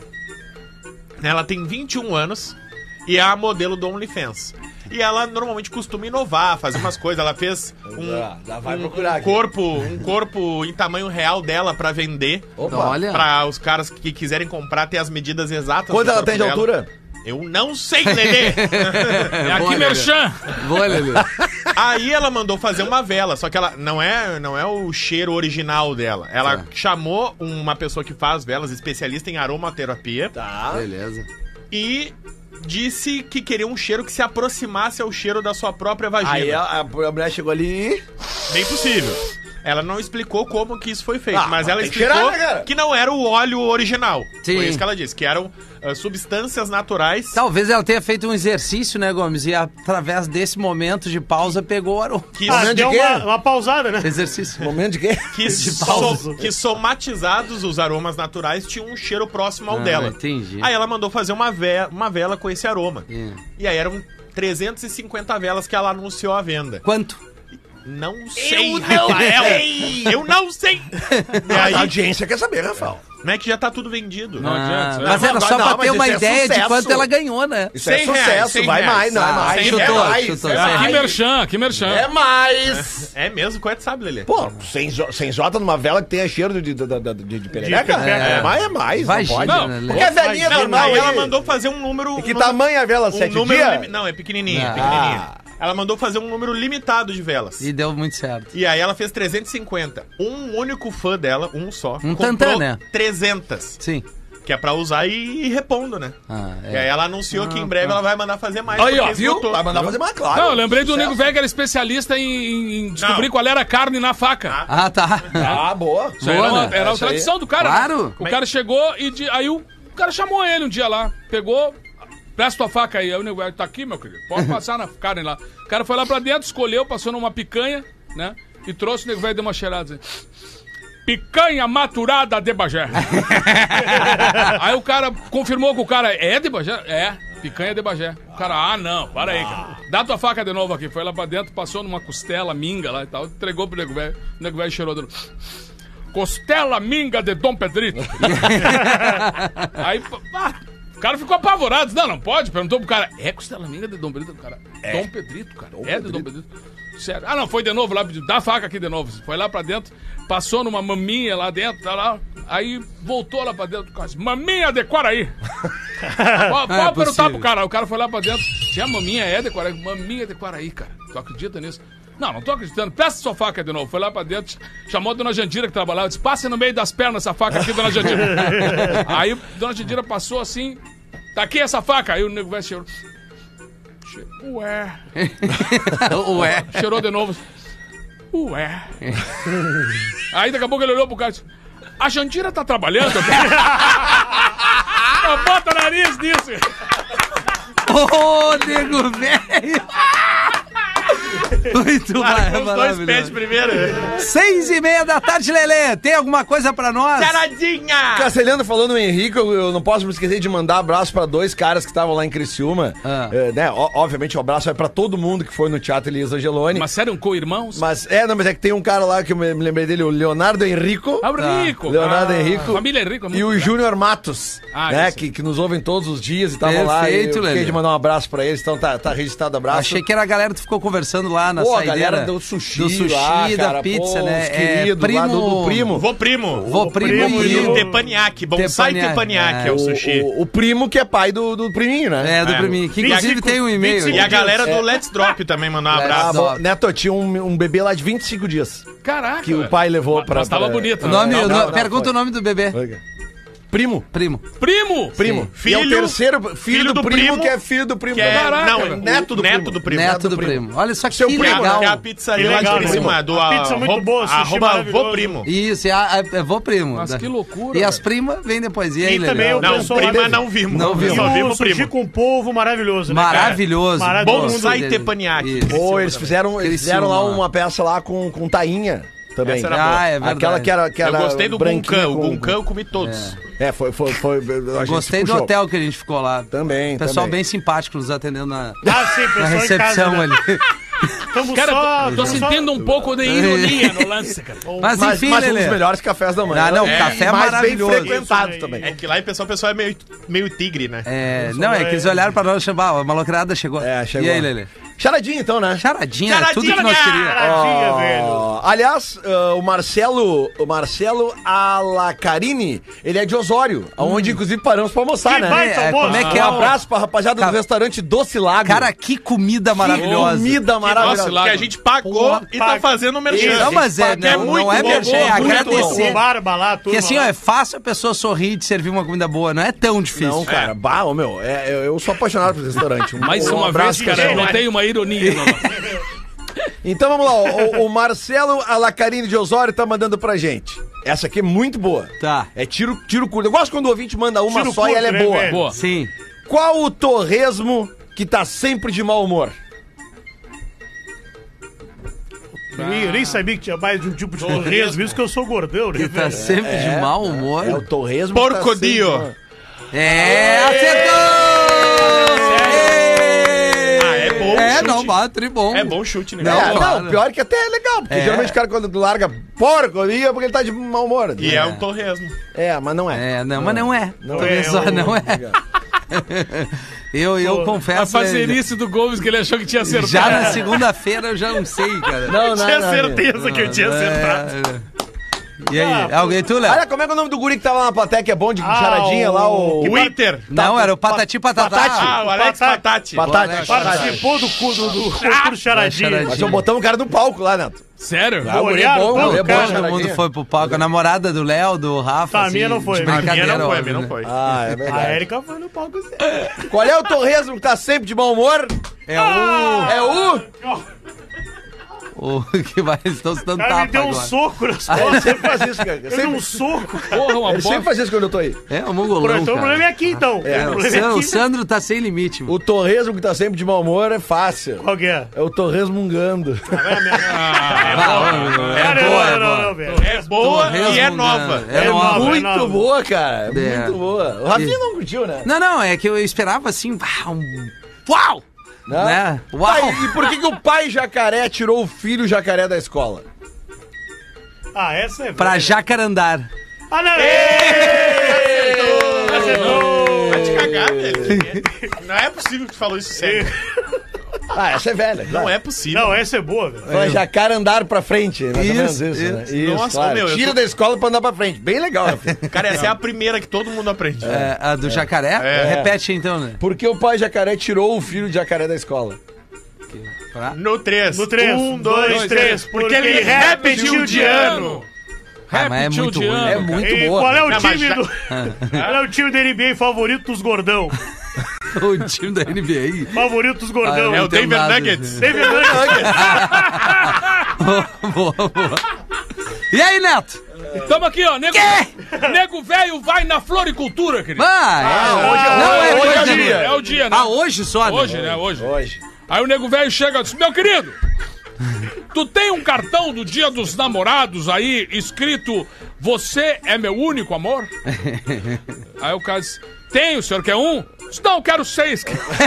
Ela tem vinte e um anos e é a modelo do OnlyFans. E ela normalmente costuma inovar, fazer umas coisas. Ela fez um, Já, já vai um- procurar um aqui. corpo, um corpo em tamanho real dela pra vender. Opa. Olha. Pra os caras que quiserem comprar ter as medidas exatas. Quanto do ela corpo tem de dela. altura? Eu não sei, Lelê. É aqui, Boa, Merchan. Boa, Lelê. Aí ela mandou fazer uma vela, só que ela não é, não é o cheiro original dela. Ela Tá. chamou uma pessoa que faz velas, especialista em aromaterapia, Tá. Beleza. e disse que queria um cheiro que se aproximasse ao cheiro da sua própria vagina. Aí a, a mulher chegou ali e... Bem possível. Ela não explicou como que isso foi feito, Ah, mas mas ela tem que explicou cheirar, né, cara? que não era o óleo original. Sim. Foi isso que ela disse, que eram ah, substâncias naturais. Talvez ela tenha feito um exercício, né, Gomes? E através desse momento de pausa pegou o aroma. Que, Ah, Momento de deu quê? uma, uma pausada, né? Exercício. Momento de quê? que, so- que somatizados os aromas naturais tinham um cheiro próximo ao Ah, dela. entendi. Aí ela mandou fazer uma vela, uma vela com esse aroma. É. E aí eram trezentas e cinquenta velas que ela anunciou à venda. Quanto? Não sei, Rafael. Eu não sei. E A aí, audiência quer saber, Rafael. não é que já tá tudo vendido. Não Ah, adianta. né? mas era só Não, pra mas ter uma isso é ideia de sucesso. quanto ela ganhou, né? Isso é cem sucesso, reais, cem vai reais. mais, não, é Ah, mais. chutou, é mais, chutou, é cem. Aqui, mais. Merchan, aqui, Merchan. É mais. É mesmo? Quanto sabe, Lelê? Pô, sem, jo- sem jota numa vela que tenha cheiro de, de, de, de, de, de perereca? perereca. É, mais é mais, Vai, não pode. gira, Não, né, Lelê? Porque é velhinha Não, normal aí ela aí. mandou fazer um número... E que um tamanho é a vela? Um Sete número dias? limi- Não, é pequenininha, Ah. pequenininha. Ela mandou fazer um número limitado de velas. E deu muito certo. E aí ela fez trezentos e cinquenta. Um único fã dela, um só, Um comprou tantã, né? trezentas. Sim. Que é pra usar e ir repondo, né? Ah, E aí é. ela anunciou que em breve ela vai mandar fazer mais. Aí, ó, porque viu? esgotou. Vai mandar fazer mais, claro. Não, eu lembrei do Sucesso. Nego Velho que era especialista em, em descobrir Não. qual era a carne na faca. Ah, tá. Ah, boa. Isso aí Boa, era, uma- né? era a Isso aí. tradição do cara. Claro. né? O cara chegou e de- aí o, o cara chamou ele um dia lá, pegou, presta tua faca aí. Aí o Nego Velho, tá aqui, meu querido, pode passar na carne lá. O cara foi lá pra dentro, escolheu, passou numa picanha, né? E trouxe o Nego Velho, deu uma cheirada. Assim, picanha maturada de Bagé. Aí o cara confirmou que o cara é de Bagé? É, picanha de Bagé. O cara, ah, não, para aí, cara. Dá tua faca de novo aqui. Foi lá pra dentro, passou numa costela, minga lá e tal, entregou pro Nego Velho. O Nego Velho cheirou dele. costela minga de Dom Pedrito. Aí, pá, o cara ficou apavorado. Não, não pode. Perguntou pro cara, é costela minga de Dom Pedrito? Cara, é. Dom Pedrito, cara. Dom é Pedrito. De Dom Pedrito. Sério. Ah, não, foi de novo lá, pediu, dá a faca aqui de novo. Foi lá pra dentro, passou numa maminha lá dentro, tá lá. Aí voltou lá pra dentro do carro. Maminha de Quaraí. Pode é perguntar pro cara. O cara foi lá pra dentro. Se a maminha é de Quaraí, maminha de Quaraí, cara. Tu acredita nisso? Não, não tô acreditando. Peça sua faca de novo. Foi lá pra dentro, chamou a dona Jandira que trabalhava. Disse, passe no meio das pernas essa faca aqui, dona Jandira. Aí dona Jandira passou assim. Tá aqui essa faca. Aí o nego vai cheirou. Ué. Ué. Cheirou de novo. Ué. Aí daqui a pouco ele olhou pro cara e disse, a Jandira tá trabalhando? Bota o nariz nisso. Ô, nego velho. Muito Largou os dois pés primeiro. Seis e meia da tarde, Lelê. Tem alguma coisa pra nós? Charadinha! Castelhano falou no Henrique, eu, eu não posso me esquecer de mandar abraço pra dois caras que estavam lá em Criciúma. Ah. É, né, o- obviamente o abraço é pra todo mundo que foi no Teatro Elias Angeloni. Mas sério, um co-irmãos? Mas é, não, mas é que tem um cara lá que eu me me lembrei dele, o Leonardo Henrico. Ah, o Rico. Leonardo ah, Henrico. Família Henrico. é muito E o legal. Júnior Matos, Ah, né, esse. que, que nos ouvem todos os dias e estavam lá. E eu Perfeito, fiquei Lelê. de mandar um abraço pra eles, então tá, tá registrado o abraço. Achei que era a galera que tu ficou conversando lá na Pô, a saideira. galera do sushi, Do sushi, lá, da cara, pizza, pô, né? os queridos lá do, do primo. Vô primo. Vô primo, primo e e o... o- Teppanyaki. Bonsai Teppanyaki, Teppanyaki é. é o O, sushi. o, o primo que é pai do, do priminho, né? É, do É. priminho. Que vinte e inclusive cinco, tem um e-mail. E a aqui. galera do Let's Drop também mandou um Let's abraço. Ah, Drop. bom, Neto, tinha um, um bebê lá de vinte e cinco dias. Caraca, Que o velho. pai levou Mas- pra- Mas tava pra- bonito. O né? nome, Não, o não, no- não, pergunta foi. o nome do bebê. Primo. Primo. Primo! Primo. Filho- E é o terceiro filho, filho do, do primo, primo, que é filho do primo. Que é, Caraca, não, velho. o neto do Neto primo. do primo. Neto do primo. Olha só que Seu que primo, legal. Que é a pizzaria Que lá legal, de Criciúma. né? Do A pizza muito arroba- boa, sushi arroba maravilhoso. vô primo. Isso, é, é, é vô primo. Mas Da- que loucura, E as velho. primas vêm depois. E aí, E também Lelê? o Não, pessoal prima lá- não vimos. Não vimos. Só E vimos o o primo. sushi com polvo maravilhoso, né, cara? Maravilhoso. Maravilhoso. Bom, Bonsai dele. Teppanyaki. Isso. Pô, eles fizeram, eles fizeram lá Criciúma. uma peça lá com, com tainha também. Essa era boa. Ah, é verdade. Aquela que era, que Eu era gostei do branquinha Guncan. O com- Guncan eu comi todos. É, foi, foi, foi, a gente Gostei do puxou. hotel que a gente ficou lá. Também, Pessoal também. bem simpático nos atendendo na, Ah, sim, na pessoal em recepção casa, né? ali. Estamos Cara, só... tô, tô estamos só- sentindo um pouco de ironia no lance, cara. Mas Mas, enfim, mas um Lelê. dos melhores cafés da manhã. Ah, não, É, café é mais maravilhoso. bem frequentado Isso aí. também. É que lá o pessoal, o pessoal é meio, meio tigre, né? É, não, é que eles olharam pra nós e chamaram, a malocrada chegou. É, chegou. E aí, Lelê? Charadinha então, né? Charadinha, Charadinha, tudo que nós queríamos. Charadinha, velho. Ó, aliás, ah, o Marcelo, o Marcelo Alacarini, ele é de Osório, onde inclusive paramos pra almoçar, Que né? baita É, almoço. como é que Um é? abraço pra rapaziada Ca- do restaurante Doce Lago. Cara, que comida maravilhosa. comida maravilhosa. Nossa, que a gente pagou Porra, e tá paga. fazendo o merchan. Não, mas é, Que é não, muito não é bom, merchan, é muito bom. agradecer. O barba lá, tudo. Porque assim, ó, lá. é fácil a pessoa sorrir de servir uma comida boa, não é tão difícil. Não, cara, bah, ô, meu, é, eu, eu sou apaixonado por esse restaurante. Um- Mais um uma abraço, vez, cara, gente. não tem uma ironia. Não. Então vamos lá, o, o Marcelo Alacarini de Osório tá mandando pra gente. Essa aqui é muito boa. Tá. É tiro, tiro curto. Eu gosto quando o ouvinte manda uma Tiro só e curto, ela é né, boa. velho? Boa. Sim. Qual o torresmo que tá sempre de mau humor? Eu nem- eu nem sabia que tinha mais de um tipo de torresmo, isso que eu sou gordão, né, Que tá velho? sempre de mau humor. É o torresmo que tá sempre de Porcodio. mau- É, acertou! Ah, é bom É, chute. não, bate bom. É bom chute, né? Não, É, claro. não, pior que até é legal, porque É. geralmente o cara quando larga porcodia é porque ele tá de mau humor. E é um torresmo. É, mas não é. É, não, mas não é. Não Também é, só eu- não é. Eu, eu Pô, A confesso. fazerice do Gomes que ele achou que tinha acertado. Já na segunda-feira eu já não sei, cara. Não, não, Tinha não, certeza que eu tinha acertado. É. E aí, alguém tu, Léo? Olha, como é que é o nome do guri que tava lá na plateia, que é bom de Ah, charadinha o- lá, o... O Inter. Não, era o Patati Patatá. Patati. Ah, o Alex Patati. Patati. Patati. Boa, né, Participou do, cu- do, do concurso charadinha. charadinha. Nós botamos o cara no palco lá, Neto. Sério? Ah, o guri é Olharam, bom, o guri é não, bom, cara, Todo charadinha. mundo foi pro palco. A namorada do Léo, do Rafa. Tá, a assim, minha não foi. de A minha A minha brincadeira, não foi, a óbvio, minha não né? foi. Ah, é A verdade. Erika foi no palco certo. Qual é o torresmo que tá sempre de mau humor? É o. É o... O que vai. Eles estão se dando O cara me tapa deu um agora. soco nas Ele costas. sempre faz isso, cara. Eu dei Sempre, um soco. Porra, uma ele sempre bosta. faz isso quando eu tô aí. É o mongolão. Então o cara. problema é aqui, então. É, o O problema é San- o aqui. Sandro tá sem limite, mano. O torresmo que tá sempre de mau humor é fácil. Qual que é? É o torresmungando. Ah, não, Cara, é boa, é não, não, boa. não, velho. É boa e é Torresmo, nova. né? É É nova. nova. Muito nova. boa, cara. É. Muito boa. O Rafinha não curtiu, né? Não, não, é que eu esperava assim. ah, Um... Uau! Não? Né? Uau! Pai, e por que, que o pai jacaré tirou o filho jacaré da escola? Ah, essa é... pra velha. Jacarandar. Ah, não! Acertou! Vai te cagar, velho. Não é possível que tu falou isso sério. Ah, essa é velha. Não é possível. Não, essa é boa, velho. Vai jacar andar pra frente. Mais ou menos Isso, isso, né? isso. Isso, Nossa, claro. meu, eu Tira tô- da escola pra andar pra frente. Bem legal. Cara, essa é a primeira que todo mundo aprende. É, a do jacaré? É. Repete então, né? Porque o pai jacaré tirou o filho de jacaré da escola. Pra... No três. No três. Um, dois, Dois, três. três. Porque ele repetiu de ano. Ah, mas é Repetiu muito de ruim. ano, É cara. muito E boa. qual é o Não, mas time já- do... Qual é o time da N B A favorito dos gordão? O time da N B Favorito dos A. gordão. Ah, É eu o não tenho Denver nada. Nuggets. David Nuggets. boa, boa. E aí, Neto? Tamo aqui, ó. Nego, nego velho vai na floricultura, querido. Ah, é. hoje é- não, é hoje é o hoje, dia. É o dia, né? Ah, hoje só, né? Hoje, né? Hoje. Hoje. Aí o nego velho chega e diz: meu querido, tu tem um cartão do Dia dos Namorados aí escrito Você é meu único amor? Aí o cara diz: tenho, o senhor quer um? Diz, não, eu quero seis.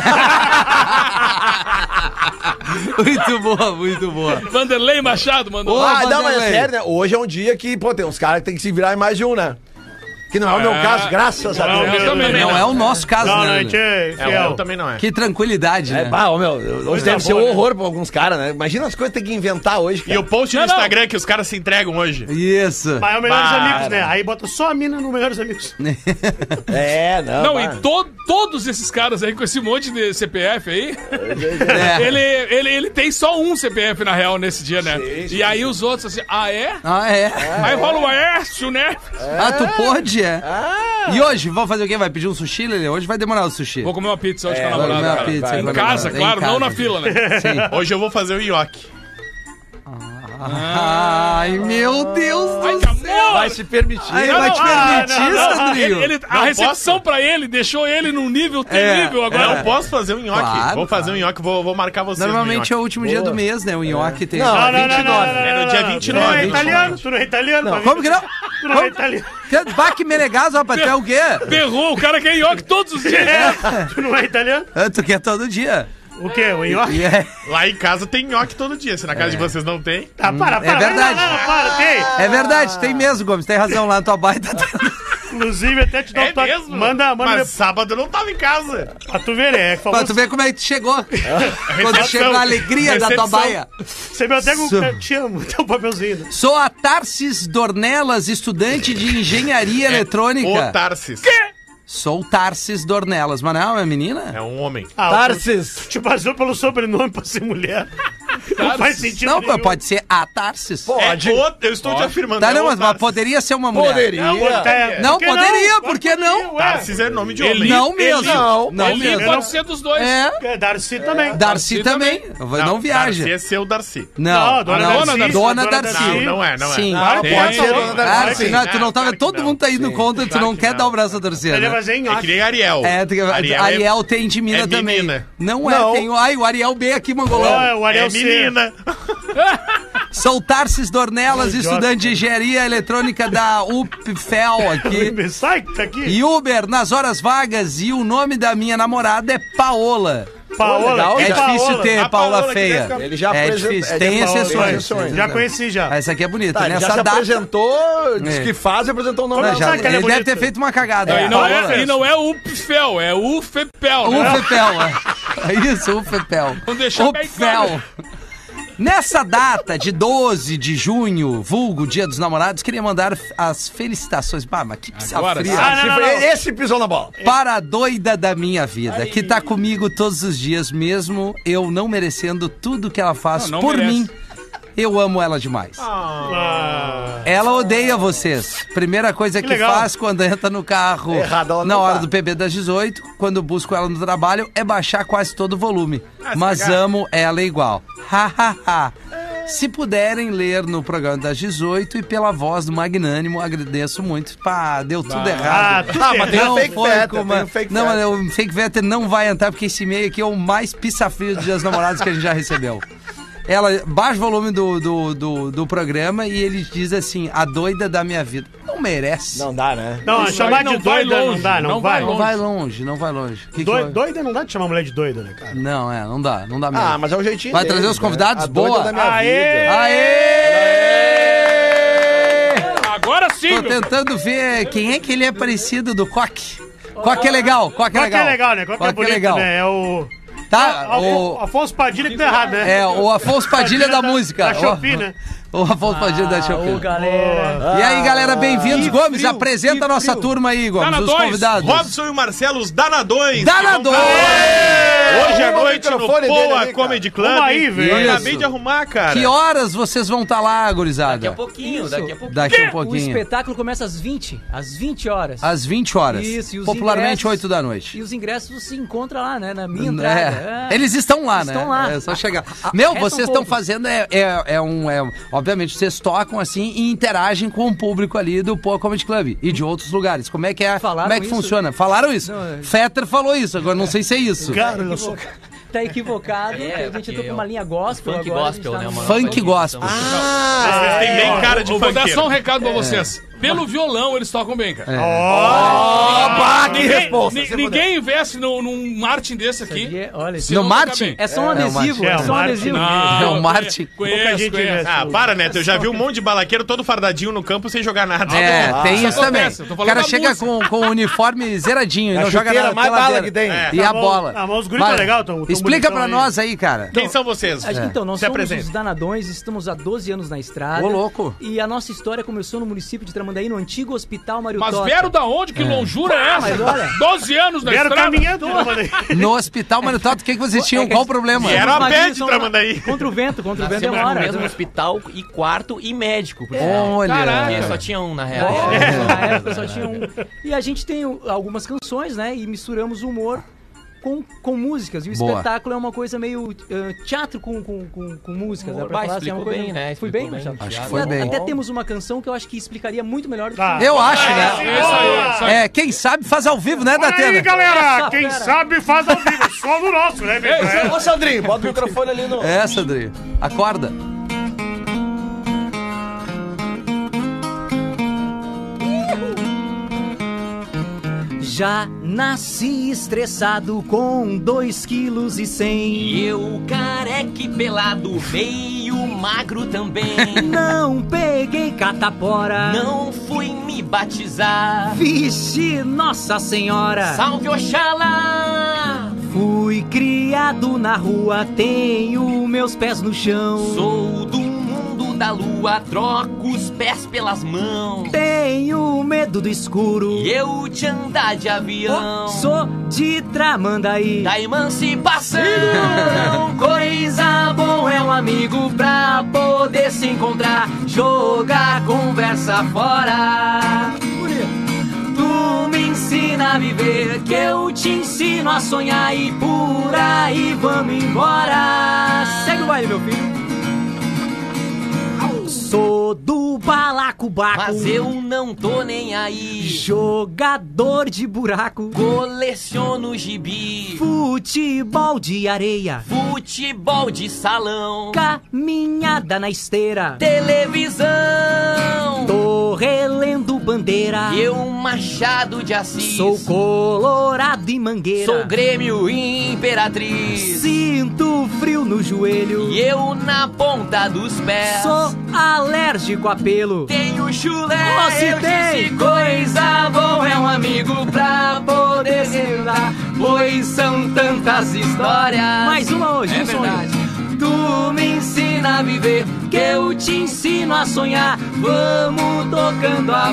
Muito boa, muito boa. Vanderlei Machado mandou. Ô, Ah, não, mas é Vanderlei. sério, né? Hoje é um dia que, pô, tem uns caras que tem que se virar em mais de um, né? Que não é o meu É. caso, graças a Não, Deus. meu, Eu também Não não. é o nosso caso, Não, né? não, a gente é É, o fiel. meu também não é. Que tranquilidade, É, né? bah, ô, meu, hoje Coisa deve ser um boa, né? horror pra alguns caras, né? Imagina as coisas que tem que inventar hoje, E cara. o post no Não, não. Instagram que os caras se entregam hoje. Isso. Mas é o Melhores Para. Amigos, né? Aí bota só a mina no Melhores Amigos. É, não. Não, bah. e to- todos esses caras aí com esse monte de C P F aí, É. ele, ele, ele tem só um C P F na real nesse dia, né? Sim, sim, E aí os outros assim, ah é? Ah, é? Aí rola o Aécio, né? Ah, tu pode, é. Ah, E hoje, vamos fazer o quê? Vai pedir um sushi, Lelê? Hoje vai demorar o sushi. Vou comer uma pizza hoje É, com a vou namorada. comer uma cara. pizza vai, Em com a casa, namorada. claro, Em não casa. na fila, né? Sim. Hoje eu vou fazer o nhoque. Ai, meu Deus Ai, do que céu. amor! vai se permitir. Aí Não, vai não, te ah, permitir, não, não. Sandrinho? Ele, ele- a Não recepção posso. pra ele deixou ele num nível terrível É, agora. Eu não posso fazer um nhoque. Claro, vou fazer claro. um nhoque, vou, vou marcar vocês. no Normalmente é o nhoque. último dia Boa. do mês, né? O nhoque tem... Não, Não, não, não, vinte e não, nove. não, não, É no não, dia não. vinte e Tu não nove, é vinte e italiano, nove. tu não é italiano. pra Como vir- que não? Tu não é italiano. Que- Bah, que menegaso, rapaz. Tu é o quê? Ferrou, o cara quer nhoque todos os dias. Tu não é italiano? Ah, tu quer todo dia. O quê? O nhoque? E é, Lá em casa tem nhoque todo dia. Se na casa de vocês não tem. Tá, para, para. É verdade. Não, não, para, tem. é verdade, tem mesmo, Gomes. Tem razão lá na tua baita. Inclusive, até te dá É um toque. mesmo? Manda, manda Mas sábado eu não tava em casa. pra tu ver, né? É Pra famoso. tu ver como é que tu chegou. Quando Recepção. chega a alegria da tua Recepção. baia. Você me até com Sou- o te amo, tem um papelzinho. né? Sou a Tarsis Dornelas, estudante de engenharia eletrônica. O Tarsis. Sou Tarsis Dornelas. Mas não, é menina? É um homem. Ah, Tarsis. tu te baseou pelo sobrenome pra ser mulher. Não faz sentido Não, nenhum. pode ser a Tarsis. Pode. É o, eu estou te afirmando. Tá, é não, o mas, mas Tarsis. poderia ser uma mulher. Poderia. Não, tá- Não, por que poderia, não? por que não? Ué. Tarsis é nome de homem. Eli- Não mesmo. Eli- Não, não Eli mesmo. pode ser dos dois. É, É, Darcy também. Darcy Darcy também. Não, Não, viaja. Darcy é seu Darcy. Não, Não, dona não, Darcy, Dona dona Darcy. Darcy. Não, não é, não é. Sim. Claro que Tem. pode ser dona Claro Darcy. que não, tu não tá Claro vendo. que Todo não. mundo tá indo contra, tu claro não que quer não. dar o braço a torcer, Ele vai né? fazer É que nhoque. nem Ariel. É, tem- Ariel, Ariel tem de mina é também. menina. Não é, Não. tem o. Ai, o Ariel B aqui, Ó, mangolão. o é, Ariel é C. menina. Sou Tarsis Dornelas, Idiota. estudante de engenharia eletrônica da U P F E L aqui. Sai, tá aqui. E Uber nas horas vagas. E o nome da minha namorada é Paola. Paola. legal, É que difícil Paola? ter A Paola Paola que feia. deve Ele já É apresenta- difícil, é tem de Paola, exceções. exceções. Já conheci já. Essa aqui é bonita. Tá, ele Nessa já se data. apresentou, disse É. que faz e apresentou o nome Não, da já- sabe que ela é ele deve bonita? ter feito uma cagada. E não, Paola. é, e não é o UPFEL, é o UFEPEL. O Né? U F P E L. É isso, U F P E L. Vamos deixar U bem F P E L. Nessa data de doze de junho, vulgo Dia dos Namorados, queria mandar as felicitações. Bah, mas que pizza Agora fria. sim. Ah, não, não, não. Esse pisou na bola. Para a doida da minha vida, que tá comigo todos os dias, mesmo eu não merecendo tudo que ela faz Não, não por merece. mim. Eu amo ela demais. Ah, Ela odeia vocês. Primeira coisa que, Que legal. faz quando entra no carro Errado ela na não hora tá. do P B das dezoito, quando busco ela no trabalho, é baixar quase todo o volume. Mas cagar. amo ela igual. Ha, ha, ha. Se puderem ler no programa das dezoito e pela voz do Magnânimo, agradeço muito. Pá, deu tudo Ah, errado. tudo Ah, mas tem errado. o fake foi vetter, como tem a- o fake Não, vetter. mas o fake vetter não vai entrar, porque esse e-mail aqui é o mais pissa-frio dos Dias Namorados que a gente já recebeu. Ela baixa o volume do, do, do, do programa e ele diz assim, a doida da minha vida. Não merece. Não dá, né? Não, Isso chamar aí de não vai doida não longe, dá, não, não vai. vai Não longe. vai longe, não vai longe. Que que Doi- vai- Doida não dá de chamar mulher de doida, né, cara? Não, é, não dá, não dá mesmo. Ah, mas é o jeitinho Vai deles, trazer os né? convidados? A doida Boa. da minha Aê! vida. Aê! Agora sim, Tô meu. tentando ver quem é que ele é parecido do Coque. Coque é legal, Coque é Qual que legal. é legal, né? Qual que é Coque bonito, legal. né? É o... Tá, Ah, o... o Afonso Padilha que tá errado, né? É, o Afonso Padilha da música. Da Shopee, né? O Afonso Padilha da Ô, Shopee. galera. E aí, galera, bem-vindos. Que Gomes, frio, apresenta que a nossa frio. turma aí, Gomes, os Danadões, convidados. Robson e o Marcelo, os danadões. Danadões! Hoje à Olha o noite no microfone dele Poa ali, cara. Comedy Club. Vamos aí, velho. Eu Isso. acabei de arrumar, cara. Que horas vocês vão estar lá, gurizada? Daqui a pouquinho, daqui a pouquinho. Daqui a O pouquinho. espetáculo começa às vinte, às vinte horas. Às vinte horas. Isso, e os Popularmente, ingressos- oito da noite. E os ingressos se encontram lá, né? Na minha entrada. É. Eles estão lá, né? Estão lá. É só chegar. A- a- Meu, restam vocês estão poucos. fazendo é, é, é um. É, obviamente, vocês tocam assim e interagem com o público ali do Poa Comedy Club e de outros lugares. Como é que é? Falaram como é que isso? funciona? Falaram isso? Não, é- Fetter falou isso, agora não sei se é isso. Cara, eu sou... Tá equivocado, É, que a gente porque entrou é pra uma o- linha gospel funk agora. gospel, a gente né, tá mano? no- Funk gospel. Vocês têm bem cara de Eu vou dar funkeiro. só um recado pra vocês. Pelo violão, eles tocam bem, cara. Opa, que Ninguém, resposta! ni- ninguém investe no, num Martin desse aqui. E é- Olha, Se No não toca Martin? bem. é só um É, adesivo, é é, o só um Martin. adesivo. Não, É o Martin. Pouca Conheço, gente conheço. investe. Ah, para, Neto. Eu já vi um monte de balaqueiro todo fardadinho no campo sem jogar nada. É, tem Isso isso também. acontece, eu tô O falando cara da chega música. com, com o uniforme zeradinho e A não joga chuteira nada. mais peladeira. bala que tem. É. E a Ah, mas- bola. ah, mas os guris Vai. tão legal, tão- tão Explica bonitão pra aí. nós aí, cara. Quem são vocês? A gente, Então, nós Se somos apresente. os Danadões, estamos há doze anos na estrada. Ô, louco. E a nossa história começou no município de Tramandaí, no antigo Hospital Mário Mas Tota. vieram da onde? Que lonjura é essa? mas olha- doze anos na Vieram estrada. caminhando, né, mano? No hospital Manutoto, o que, que vocês tinham? É que Qual o a gente- problema? Vieram a Imagina, pé de são- Tramandaí. Contra o vento, contra o vento Nascemos no demora. mesmo hospital e quarto e médico. Por sinal. Olha. Caraca. Porque só tinha um, na real. É, na época só tinha um. E a gente tem o- algumas canções, né? E misturamos humor com, com músicas. E o Boa. espetáculo é uma coisa meio eh, teatro com, com, com, com músicas. Dá pra Bah, falar assim, é uma explicou coisa... bem, né? Fui Explicou bem, bem. Marcelo? Acho que E foi a- bem. Até temos uma canção que eu acho que explicaria muito melhor do que Tá. Eu acho, É né? isso aí, é isso aí. É, quem sabe faz ao vivo, né, Olha aí, Datena? galera! Essa Quem fera. sabe faz ao vivo. Só no nosso, né, velho? É. Ô, Sandrinho, bota o microfone ali no... Essa, Adri. Acorda. Já nasci estressado com dois quilos e cem. E eu, careca e pelado, meio magro também. Não peguei catapora. Não fui me batizar. Vixe, Nossa Senhora. Salve Oxalá! Fui criado na rua, tenho meus pés no chão. Sou do mundo da lua, troco os pés pelas mãos. Tenho medo do escuro. E eu de andar de avião. Sou de Tramandaí. Da emancipação. Coisa bom é um amigo pra poder se encontrar. Jogar conversa fora. Tu me ensina a viver, que eu te ensino a sonhar. E por aí vamos embora. Segue o baile, meu filho. Sou do balacobaco. Mas eu não tô nem aí. Jogador de buraco. Coleciono gibi. Futebol de areia. Futebol de salão. Caminhada na esteira. Televisão. Tô relendo bandeira. Eu, Machado de Assis. Sou colorado e mangueira. Sou Grêmio Imperatriz. Sinto frio no joelho. E eu na ponta dos pés. Sou alérgico a pelo. Tenho chulé. Oh, se eu tem. disse coisa boa é um amigo pra poder se ajudar. Pois são tantas histórias. Mais uma hoje, É um sonho. verdade. Tu me ensina a viver, que eu te ensino a sonhar. Vamos tocando a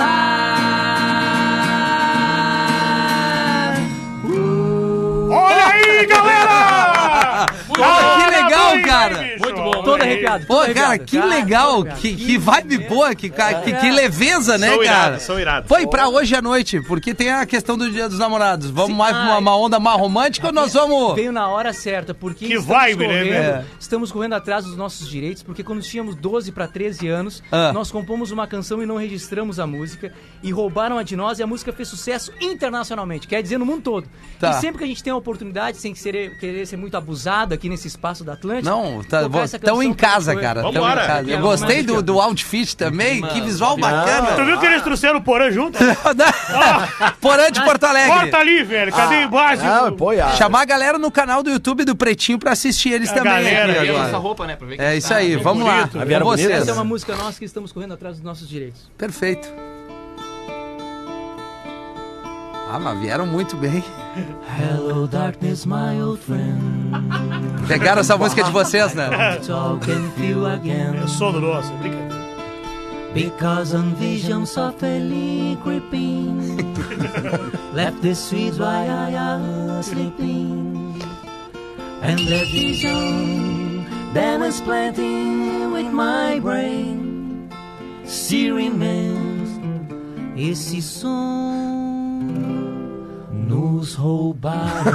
bola. Olha aí, galera! Pô, que legal, Parabéns, cara. hein, bicho? Muito bom. Todo arrepiado. Pô, todo cara, arrepiado. que Cara, legal, todo arrepiado. que, que vibe boa, que, ca- que, que leveza, né, Sou cara? irado, sou irado. Foi pra hoje à noite, porque tem a questão do Dia dos Namorados. Vamos mais pra uma, uma onda mais romântica ou nós vamos... Veio na hora certa, porque Que estamos vibe, né, correndo, meu? estamos correndo atrás dos nossos direitos, porque quando tínhamos doze para treze anos, Ah. nós compomos uma canção e não registramos a música, e roubaram a de nós, e a música fez sucesso internacionalmente, quer dizer, no mundo todo. Tá. E sempre que a gente tem a oportunidade, sem querer, querer ser muito abusado aqui nesse espaço da Atlântida, Não, tá, tocar vo- essa tão canção em pra casa, cara. Tamo em Vambora. casa. Eu gostei do, do outfit também. Que visual bacana. Tu viu que eles trouxeram o Porã junto? Porã de Porto Alegre. Corta ali, velho. Cadê embaixo? Ah, pô, ah. Chamar a galera no canal do YouTube do Pretinho pra assistir eles A também. galera aqui aí, agora. Essa roupa, né? Pra ver que É tá isso aí, vamos lá. bonito. Com Vieram vocês. bonitas? Essa é uma música nossa que estamos correndo atrás dos nossos direitos. Perfeito. Ah, mas vieram muito bem. Hello darkness, my old friend. Pegaram essa música de vocês, né? Talking to you again. É sono nosso, é brincadeira. Because on vision softly creeping left the streets while I was sleeping. And the vision that was planting with my brain still remains. Esse som nos roubaram.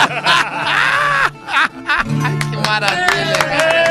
Que maravilha.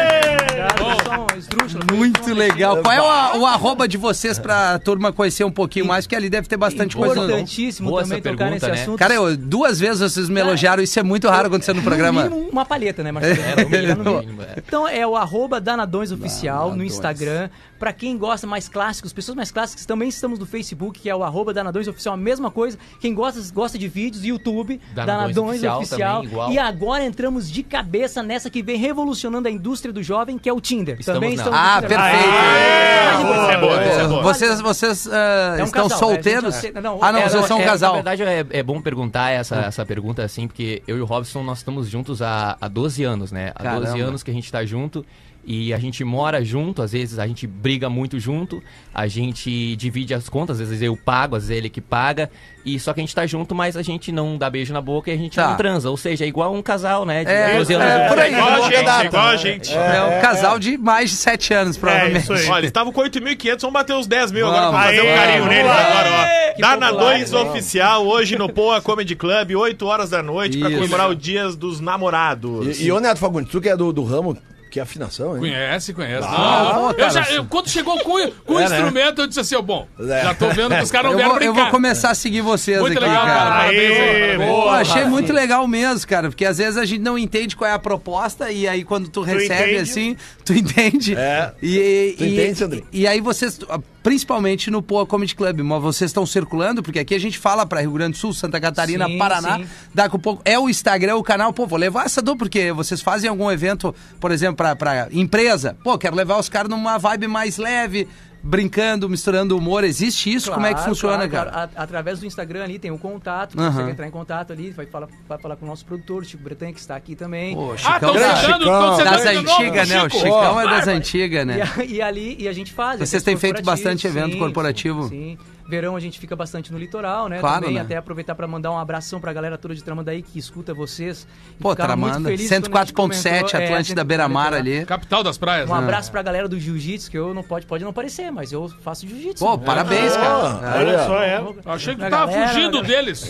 Muito legal. Qual é o, a- o arroba de vocês pra turma conhecer um pouquinho mais? Porque ali deve ter bastante coisa. Importantíssimo Boa também essa tocar pergunta, nesse né? assunto. Cara, eu, duas vezes vocês me elogiaram, isso é muito raro acontecer no programa. No mínimo, uma palheta, né, Marcelo? É, no mínimo, no mínimo, é. Então é o arroba Danadões Oficial no Instagram. Pra quem gosta mais clássicos, pessoas mais clássicas, também estamos no Facebook, que é o arroba Danadões Oficial, a mesma coisa. Quem gosta, gosta de vídeos, YouTube, Danadões Danadões, Oficial Oficial. também, igual. E agora entramos de cabeça nessa que vem revolucionando a indústria do jovem, que é o Tinder. Estamos também nela. estamos Ah, no perfeito. Aê, Isso é boa, isso é boa. Vocês, vocês ah, É um estão casal, solteiros? a gente- não, ah, não, é, vocês não, são um É, casal. Na verdade, é, é bom perguntar essa, essa pergunta assim, porque eu e o Robson, nós estamos juntos há, há doze anos, né? Há doze Caramba. anos que a gente tá junto e a gente mora junto, às vezes a gente briga muito junto, a gente divide as contas, às vezes eu pago, às vezes ele que paga, e só que a gente tá junto, mas a gente não dá beijo na boca e a gente Tá. não transa, ou seja, é igual um casal, né? De É, doze anos é, juntos. por aí. Igual a longa gente, data. igual a gente. É um casal de mais de sete anos, É, provavelmente. isso aí. Olha, eles estavam com oito mil e quequinhentos, vamos bater os dez mil agora Vamos. pra fazer Aê, um carinho vamos neles lá. agora, ó. Que Danadões popular, Oficial, hoje no Poa Comedy Club, oito horas da noite, pra Isso. comemorar o Dia dos Namorados. E, e ô Neto Fagundes, tu que é do, do ramo, que é afinação, hein? Conhece, conhece. Ah, Não, pô, eu cara, já, assim- eu- quando chegou com, com o É, né? instrumento, eu disse assim, ó, bom, É. já tô vendo que os caras Eu não vieram vou, eu brincar. vou começar a seguir vocês Muito aqui, legal, cara. cara. Parabéns, Aê, parabéns. Pô, boa. achei muito legal mesmo, cara, porque às vezes a gente não entende qual é a proposta e aí quando tu recebe entende. assim, tu entende. É. E, Tu e, entende, Sandrinho? e aí vocês, principalmente no Poa Comedy Club, mas vocês estão circulando, porque aqui a gente fala pra Rio Grande do Sul, Santa Catarina, Sim, Paraná, sim. daqui a pouco é o Instagram, o canal, pô, vou levar essa dupla, porque vocês fazem algum evento, por exemplo, pra, pra empresa, pô, quero levar os caras numa vibe mais leve, brincando, misturando humor, existe isso? Como é que Claro, funciona, claro, cara? claro. A- Através do Instagram ali tem o contato, você Aham. consegue entrar em contato ali, vai falar, vai falar com o nosso produtor, o Chico Bretanha, que está aqui também. Pô, Ah, Chicão, estão Grande chegando, Chicão. estão chegando das de novo, antigas, né? O Chico. Chicão é das antigas, E, né? a- e ali e a gente faz. Vocês eventos têm feito corporativos, bastante evento sim, corporativo. Sim, sim. Verão a gente fica bastante no litoral, né? Claro, Também né? até aproveitar para mandar um abração pra galera toda de Tramandaí que escuta vocês. E Pô, ficaram muito Tramanda, felizes cento e quatro ponto quando a gente sete, comentou, é, Atlântida cento- Beira-Mar litoral. ali. Capital das praias. Um né? abraço pra galera do jiu-jitsu, que eu não pode, pode não parecer, mas eu faço jiu-jitsu. Pô, né? parabéns, cara. Olha só, é. Eu achei que Pra tu tava galera, fugindo pra- deles.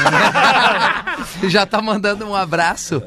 Já tá mandando um abraço.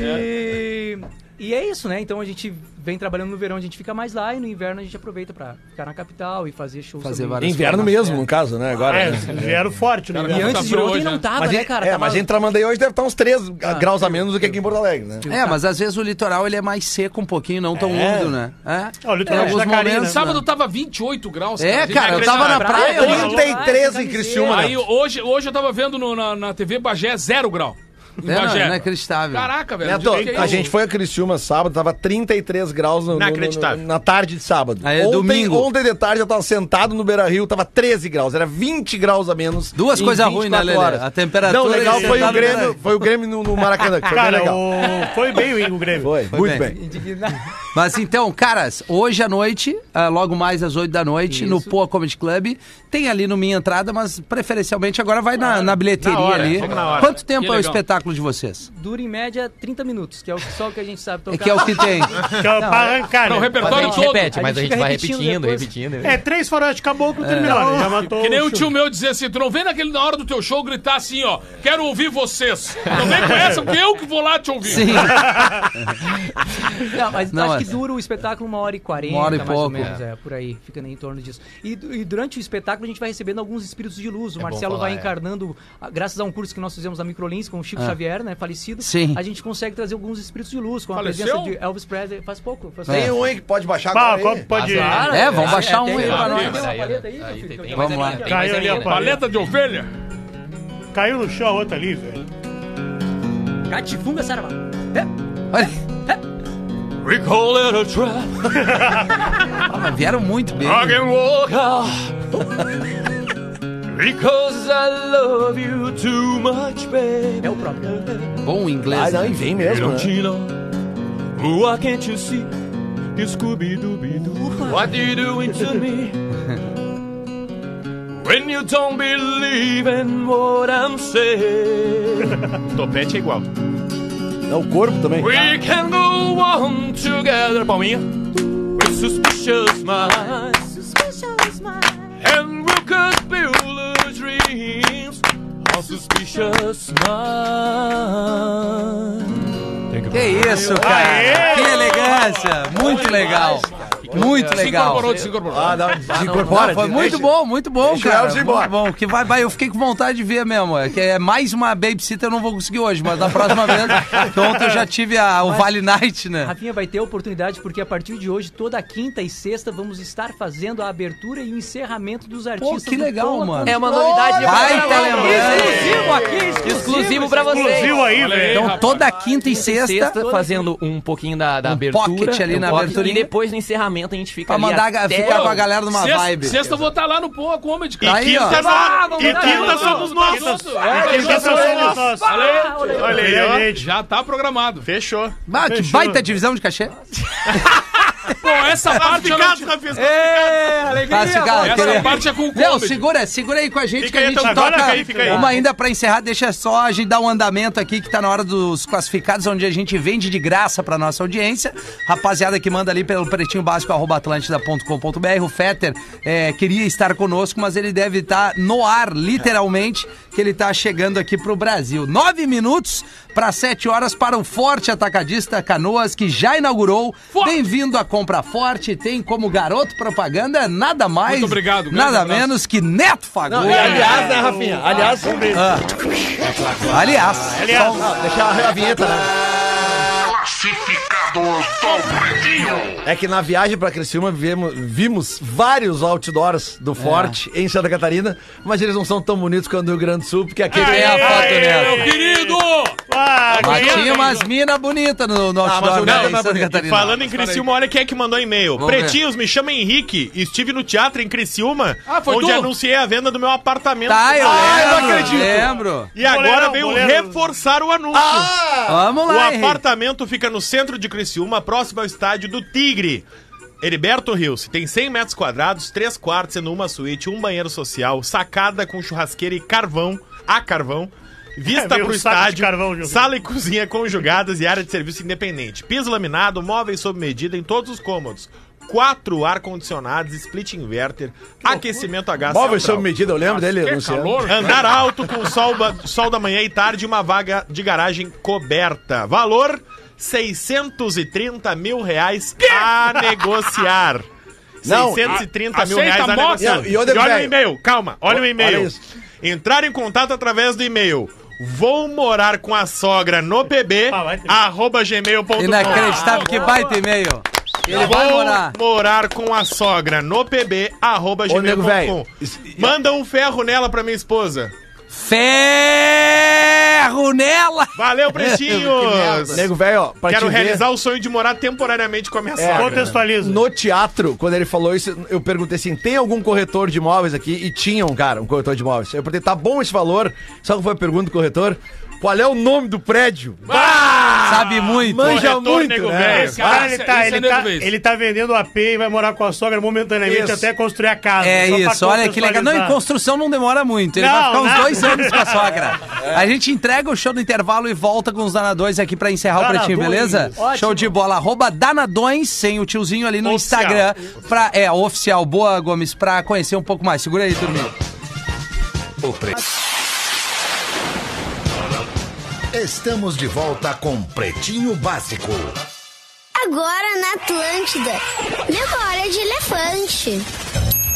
E, e é isso, né? Então a gente vem trabalhando no verão, a gente fica mais lá e no inverno a gente aproveita pra ficar na capital e fazer shows. Fazer também. várias Inverno coisas. mesmo, no caso, né? Agora. É, né? vieram forte no Cara, E inverno. Tá antes de frio ontem hoje, não né? tava, Mas, né, em- cara? é, Tava- mas em Tramandaí hoje deve estar uns três graus a menos do que aqui em Porto Alegre, né? É, mas às vezes o litoral ele é mais seco um pouquinho, não tão É. úmido, né? É. Ó, o litoral Em de alguns Tacarina. momentos, Sábado tava vinte e oito graus. É, A gente cara, eu vai tava na acreditar. praia Praia, ali. trinta e três em Criciúma, né? Aí hoje, hoje eu tava vendo no- na, na T V Bagé zero grau. Em É, não, Bagé. inacreditável. Caraca, velho. Neto, eu digo que é a isso. gente foi a Criciúma sábado, tava trinta e três graus no, no- no- Inacreditável. na tarde de sábado. Aí é ontem, domingo. ontem de tarde eu tava sentado no Beira-Rio, tava treze graus, era vinte graus a menos. Duas em coisas ruins, né, vinte e quatro Lelê? horas. A temperatura Não, legal e foi o sentado no Grêmio, Beira-Rio. foi o Grêmio no, no Maracanã, que foi bem Cara, legal. o... foi bem o Grêmio. Foi, Foi muito bem. bem. Indignado. Mas então, caras, hoje à noite, ah, logo mais às oito da noite, no Isso. Poa Comedy Club, tem ali no Minha Entrada, mas preferencialmente agora vai na, na bilheteria Na hora, ali. vamos na hora. Quanto tempo Que é o legal. espetáculo de vocês? Dura em média trinta minutos, que é o, só o que a gente sabe tocar. É que é o que tem. Que é pra arrancar, Não, o né? A repertório gente todo. repete, A mas a gente gente fica vai repetindo repetindo, depois. repetindo. É, três faróis de caboclo terminou, né? Já matou Que nem o chu- tio meu dizia assim, tu não vem naquele, na hora do teu show gritar assim, ó, quero ouvir vocês. Não vem com essa, porque eu que vou lá te ouvir. Sim. Não, mas Não, acho mas- que dura o espetáculo uma hora e quarenta, Uma hora e mais ou pouco. menos, é, por aí, fica em torno disso. E, du- e durante o espetáculo a gente vai recebendo alguns espíritos de luz. O É bom Marcelo falar, vai é. encarnando, ah, graças a um curso que nós fizemos na Microlins com o Chico Ah. Xavier, né, falecido, Sim. a gente consegue trazer alguns espíritos de luz com a Faleceu? presença de Elvis Presley. Faz pouco. Faz Tem pouco. um aí que pode baixar Pá, agora qual aí. pode ir? Claro, É, vamos baixar um tem- aí tem- pra tem- nós. tem uma Aí, paleta aí, aí, meu filho, tem- que tem eu- mais Vamos a lá. minha, tem mais Caiu a ali a minha, né? Paleta de ovelha. Caiu no chão a outra ali, velho. Catifunga Saravá. Olha, We call it a trap. ah, mas vieram muito bem. I can walk out because I love you too much, baby. É o próprio. Bom inglês. Ah, não, né? e vem mesmo, Don't né? you know? Why can't you see? Scooby-Dooby-Doo. What you doing to me? When you don't believe in what I'm saying. Topete é igual. É o corpo também. We can go on together, Palminha, with suspicious minds. And we could build our dreams on suspicious minds. Que isso, cara. Que elegância. Muito legal. Muito Se legal. incorporou, se incorporou. Ah, não, Não, desincorpora. foi muito bom, muito bom, deixa o cara. Elvis ir embora. Muito bom. Que vai, vai, eu fiquei com vontade de ver mesmo. É que é mais uma babysitter, eu não vou conseguir hoje, mas da próxima vez. Que ontem eu já tive a, o Vale Night, né? Rafinha vai ter oportunidade porque a partir de hoje, toda quinta e sexta, vamos estar fazendo a abertura e o encerramento dos artistas. que do legal, Toa mano. Contra É uma Toa. novidade. Vai, pra tá galera. lembrando. Exclusivo aqui, exclusivo, Exclusivo pra vocês. Exclusivo aí, Olha aí, velho. Então rapaz. toda quinta e Quinta e sexta. sexta, fazendo um pouquinho da, da Um abertura. pocket ali um na pocket, aberturinha. E depois no encerramento a gente fica Pra ali mandar até... ficar com a galera numa Sexta, vibe. sexta eu vou estar lá no Poa Comedy, E cara. Aí, ó. quinta, Ah, nós- vamos e dar, quinta vamos somos dar, nós. vamos dar. É, Quinta quinta somos somos nós. nós. Olha aí, olha aí, ó. gente. Já tá programado. Fechou. Ah, que Fechou. baita divisão de cachê. Pô, essa parte eu não... Classificados, Rafinha. Classificado, Essa queria- parte é com o Léo, comedy. segura, segura aí com a gente Fica que a aí, gente então, toca agora, fica aí. uma ainda pra encerrar. Deixa só a gente dar um andamento aqui que tá na hora dos classificados, onde a gente vende de graça pra nossa audiência. Rapaziada que manda ali pelo pretinho básico arroba atlântida ponto com ponto br. O Fetter é, queria estar conosco, mas ele deve estar no ar, literalmente, que ele tá chegando aqui pro Brasil. Nove minutos para sete horas para o Forte Atacadista Canoas, que já inaugurou. Forte. Bem-vindo à Compra Forte. Tem como garoto propaganda nada mais, Muito obrigado, grande nada abraço. menos que Neto Fagundes. Não, e aliás, né, Rafinha? Aliás, Ah. Aliás, Aliás, só- deixa a vinheta, né? É que na viagem pra Criciúma vimos, vimos vários outdoors do Forte em Santa Catarina, mas eles não são tão bonitos quanto no Rio Grande do Sul, porque aqui tem a foto, Meu Neto. querido! Ah, Mas ganhou, tinha umas ganhou. minas bonitas no, no Ah, mas outdoor o né, Neto em é mais Santa bonito. Catarina. Falando em Criciúma, olha quem é que mandou e-mail. Vamos Pretinhos, me chama Henrique. Estive no teatro em Criciúma, Ah, foi onde tu? anunciei a venda do meu apartamento. Tá, eu Ah, eu não lembro, acredito. lembro. E agora Boleirão, veio boleirão. reforçar o anúncio. Vamos O lá, Henrique. apartamento fica no centro de Criciúma, próximo ao estádio do Tigre. Heriberto Rios, tem cem metros quadrados, três quartos, sendo uma suíte, um banheiro social, sacada com churrasqueira e carvão, a carvão, vista Veio pro um saco de estádio, carvão junto. sala e cozinha conjugadas e área de serviço independente. Piso laminado, móveis sob medida em todos os cômodos. Quatro ar-condicionados, split inverter, aquecimento a gás Móveis central. sob medida, eu lembro dele, Que Luciano. calor. Andar alto com sol, ba- sol da manhã e tarde e uma vaga de garagem coberta. Valor seiscentos e trinta mil reais a negociar. Não, seiscentos e trinta mil aceita reais a moto? negociar. Não, e outra, olha o velho. e-mail, calma, olha o Olha e-mail. isso. Entrar em contato através do e-mail. Vou morar com a sogra no P B, Ah, vai ter. arroba gmail ponto com. Inacreditável, que baita e-mail. Ele vai Vou morar. morar com a sogra no P B, arroba Ô, gmail nego ponto com. velho, isso- Manda um ferro nela pra minha esposa. Ferro nela! Valeu, pretinhos! Nego velho, ó, pra Quero te ver, realizar o sonho de morar temporariamente com a minha É, sogra. Contextualiza. no teatro, quando ele falou isso, eu perguntei assim, tem algum corretor de imóveis aqui? E tinha um cara, um corretor de imóveis. Eu perguntei, tá bom esse valor? Sabe qual foi a pergunta do corretor? Qual é o nome do prédio? Sabe muito. Manja corretor, muito, nego né? velho. Esse Cara, cara, ele esse- tá, esse ele, é nego tá, vez. ele tá vendendo o A P e vai morar com a sogra momentaneamente Isso. até construir a casa. É Só pra isso, olha que legal. Não, em contextualizar. construção não demora muito. Ele Não, vai ficar uns nada. dois anos com a sogra. A gente entrega o show do intervalo e volta com os danadões aqui pra encerrar o Danadões. pretinho, beleza? Ótimo. Show de bola. Arroba danadões, sem o tiozinho ali no Oficial. Instagram. Pra, é, oficial. Boa, Gomes, pra conhecer um pouco mais. Segura aí, turminha. Estamos de volta com Pretinho Básico. Agora na Atlântida. Memória de elefante.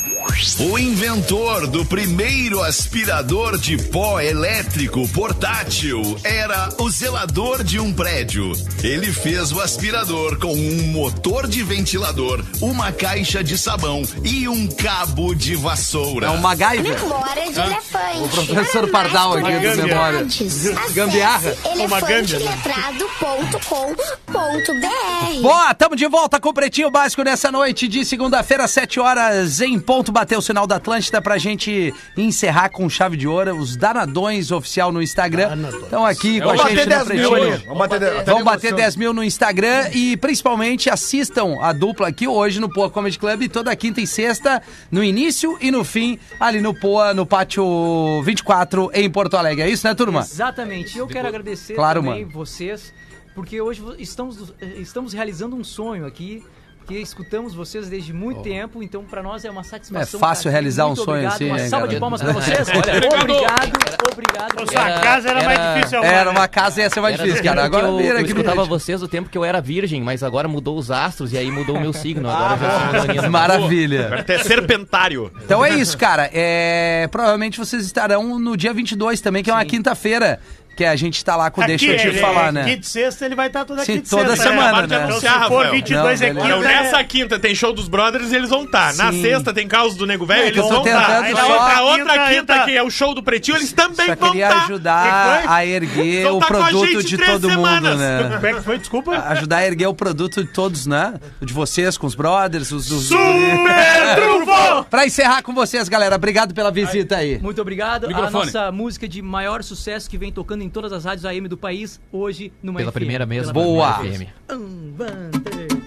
O inventor do primeiro aspirador de pó elétrico portátil era o zelador de um prédio. Ele fez o aspirador com um motor de ventilador, uma caixa de sabão e um cabo de vassoura. É um MacGyver. Memória de elefante. O professor Pardal aqui do Memória. Gambiarra. elefante letrado ponto com ponto b r. Boa, tamo de volta com o Pretinho Básico nessa noite de segunda-feira, sete horas em ponto. Bateu o sinal da Atlântida pra gente encerrar com chave de ouro. Os Danadões oficial no Instagram estão aqui com a gente no Pretinho. Vamos bater, Vamos bater dez mil no Instagram e principalmente assistam a dupla aqui hoje no Poa Comedy Club, toda quinta e sexta, no início e no fim, ali no Poa, no Pátio vinte e quatro, em Porto Alegre. É isso, né, turma? Exatamente. Eu quero agradecer Claro, também mano. vocês, porque hoje estamos, estamos realizando um sonho aqui, que escutamos vocês desde muito oh. tempo, então pra nós é uma satisfação. É fácil cara, realizar muito um sonho obrigado. assim, Uma hein, salva cara? de palmas pra vocês. Olha, obrigado, obrigado. Sua Era- casa era, mais era- difícil. Era uma casa ia ser mais Era difícil, do cara. tempo Agora que eu, vira eu aqui no escutava vídeo. vocês do tempo que eu era virgem, mas agora mudou os astros e aí mudou o meu signo. Agora eu já sou leonino. Maravilha. Até serpentário. Então é isso, cara. É, provavelmente vocês estarão no dia vinte e dois também, que é uma quinta-feira, que a gente tá lá com o Deixa Eu Te ele- Falar, né? Quinta e sexta ele vai estar toda Sim, quinta e toda sexta. semana, acabaram de né? anunciar, Então, se for Rafael. vinte e dois Não, é beleza. quinta. Então, nessa quinta tem show dos brothers e eles vão estar. Na Sim. sexta tem caos do Nego Velho, É, eles que eu tô vão estar. tentando Aí na só- outra, outra Quinta, quinta, quinta. que é o show do Pretinho, eles também Só vão queria estar. ajudar Que foi? a erguer Vão o tá com a produto gente de três todo semanas. mundo, né? Como é que foi? Desculpa. Ajudar a erguer o produto de todos, né? O de vocês, com os brothers, os dos... Super trunfo! Pra encerrar com vocês, galera. Obrigado pela visita aí. Muito obrigado. Microfone. A nossa música de maior sucesso que vem tocando em todas as rádios A M do país, hoje numa Pela F M. primeira mesmo. Pela Boa. F M. Um, dois, três.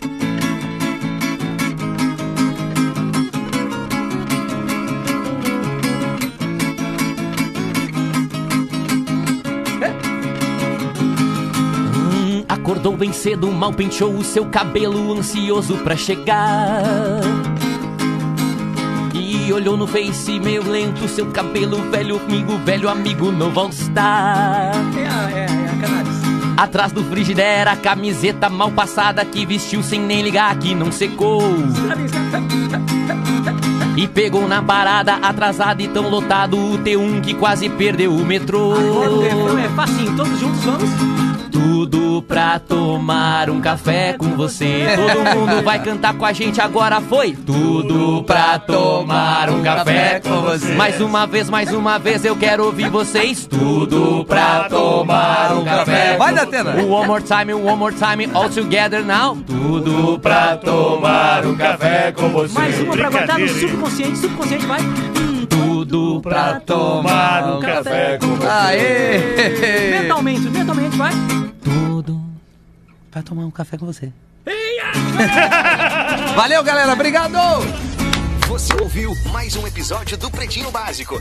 Hum, acordou bem cedo, mal penteou o seu cabelo, ansioso pra chegar. E olhou no Face meio lento, seu cabelo velho amigo, velho amigo novo All Star. É a, é, a- é a cannabis. Atrás do frigideira, a camiseta mal passada que vestiu sem nem ligar que não secou. E pegou na parada, atrasado e tão lotado, o T um que quase perdeu o metrô. Então é facinho, todos juntos vamos. Tudo pra tomar um café com você. Todo mundo vai cantar com a gente agora, foi. Tudo pra tomar um café com você. Mais uma vez, mais uma vez eu quero ouvir vocês. Tudo pra tomar um café. Vai, Datena. One more time, one more time, all together now. Tudo pra tomar um café com você. Mais uma pra guardar no Brincadeira, hein? subconsciente, subconsciente, vai. Tudo pra Tomar um café com você. Aê! Mentalmente, mentalmente, vai. tudo. Vai tomar um café com você. Valeu, galera. Obrigado! Você ouviu mais um episódio do Pretinho Básico.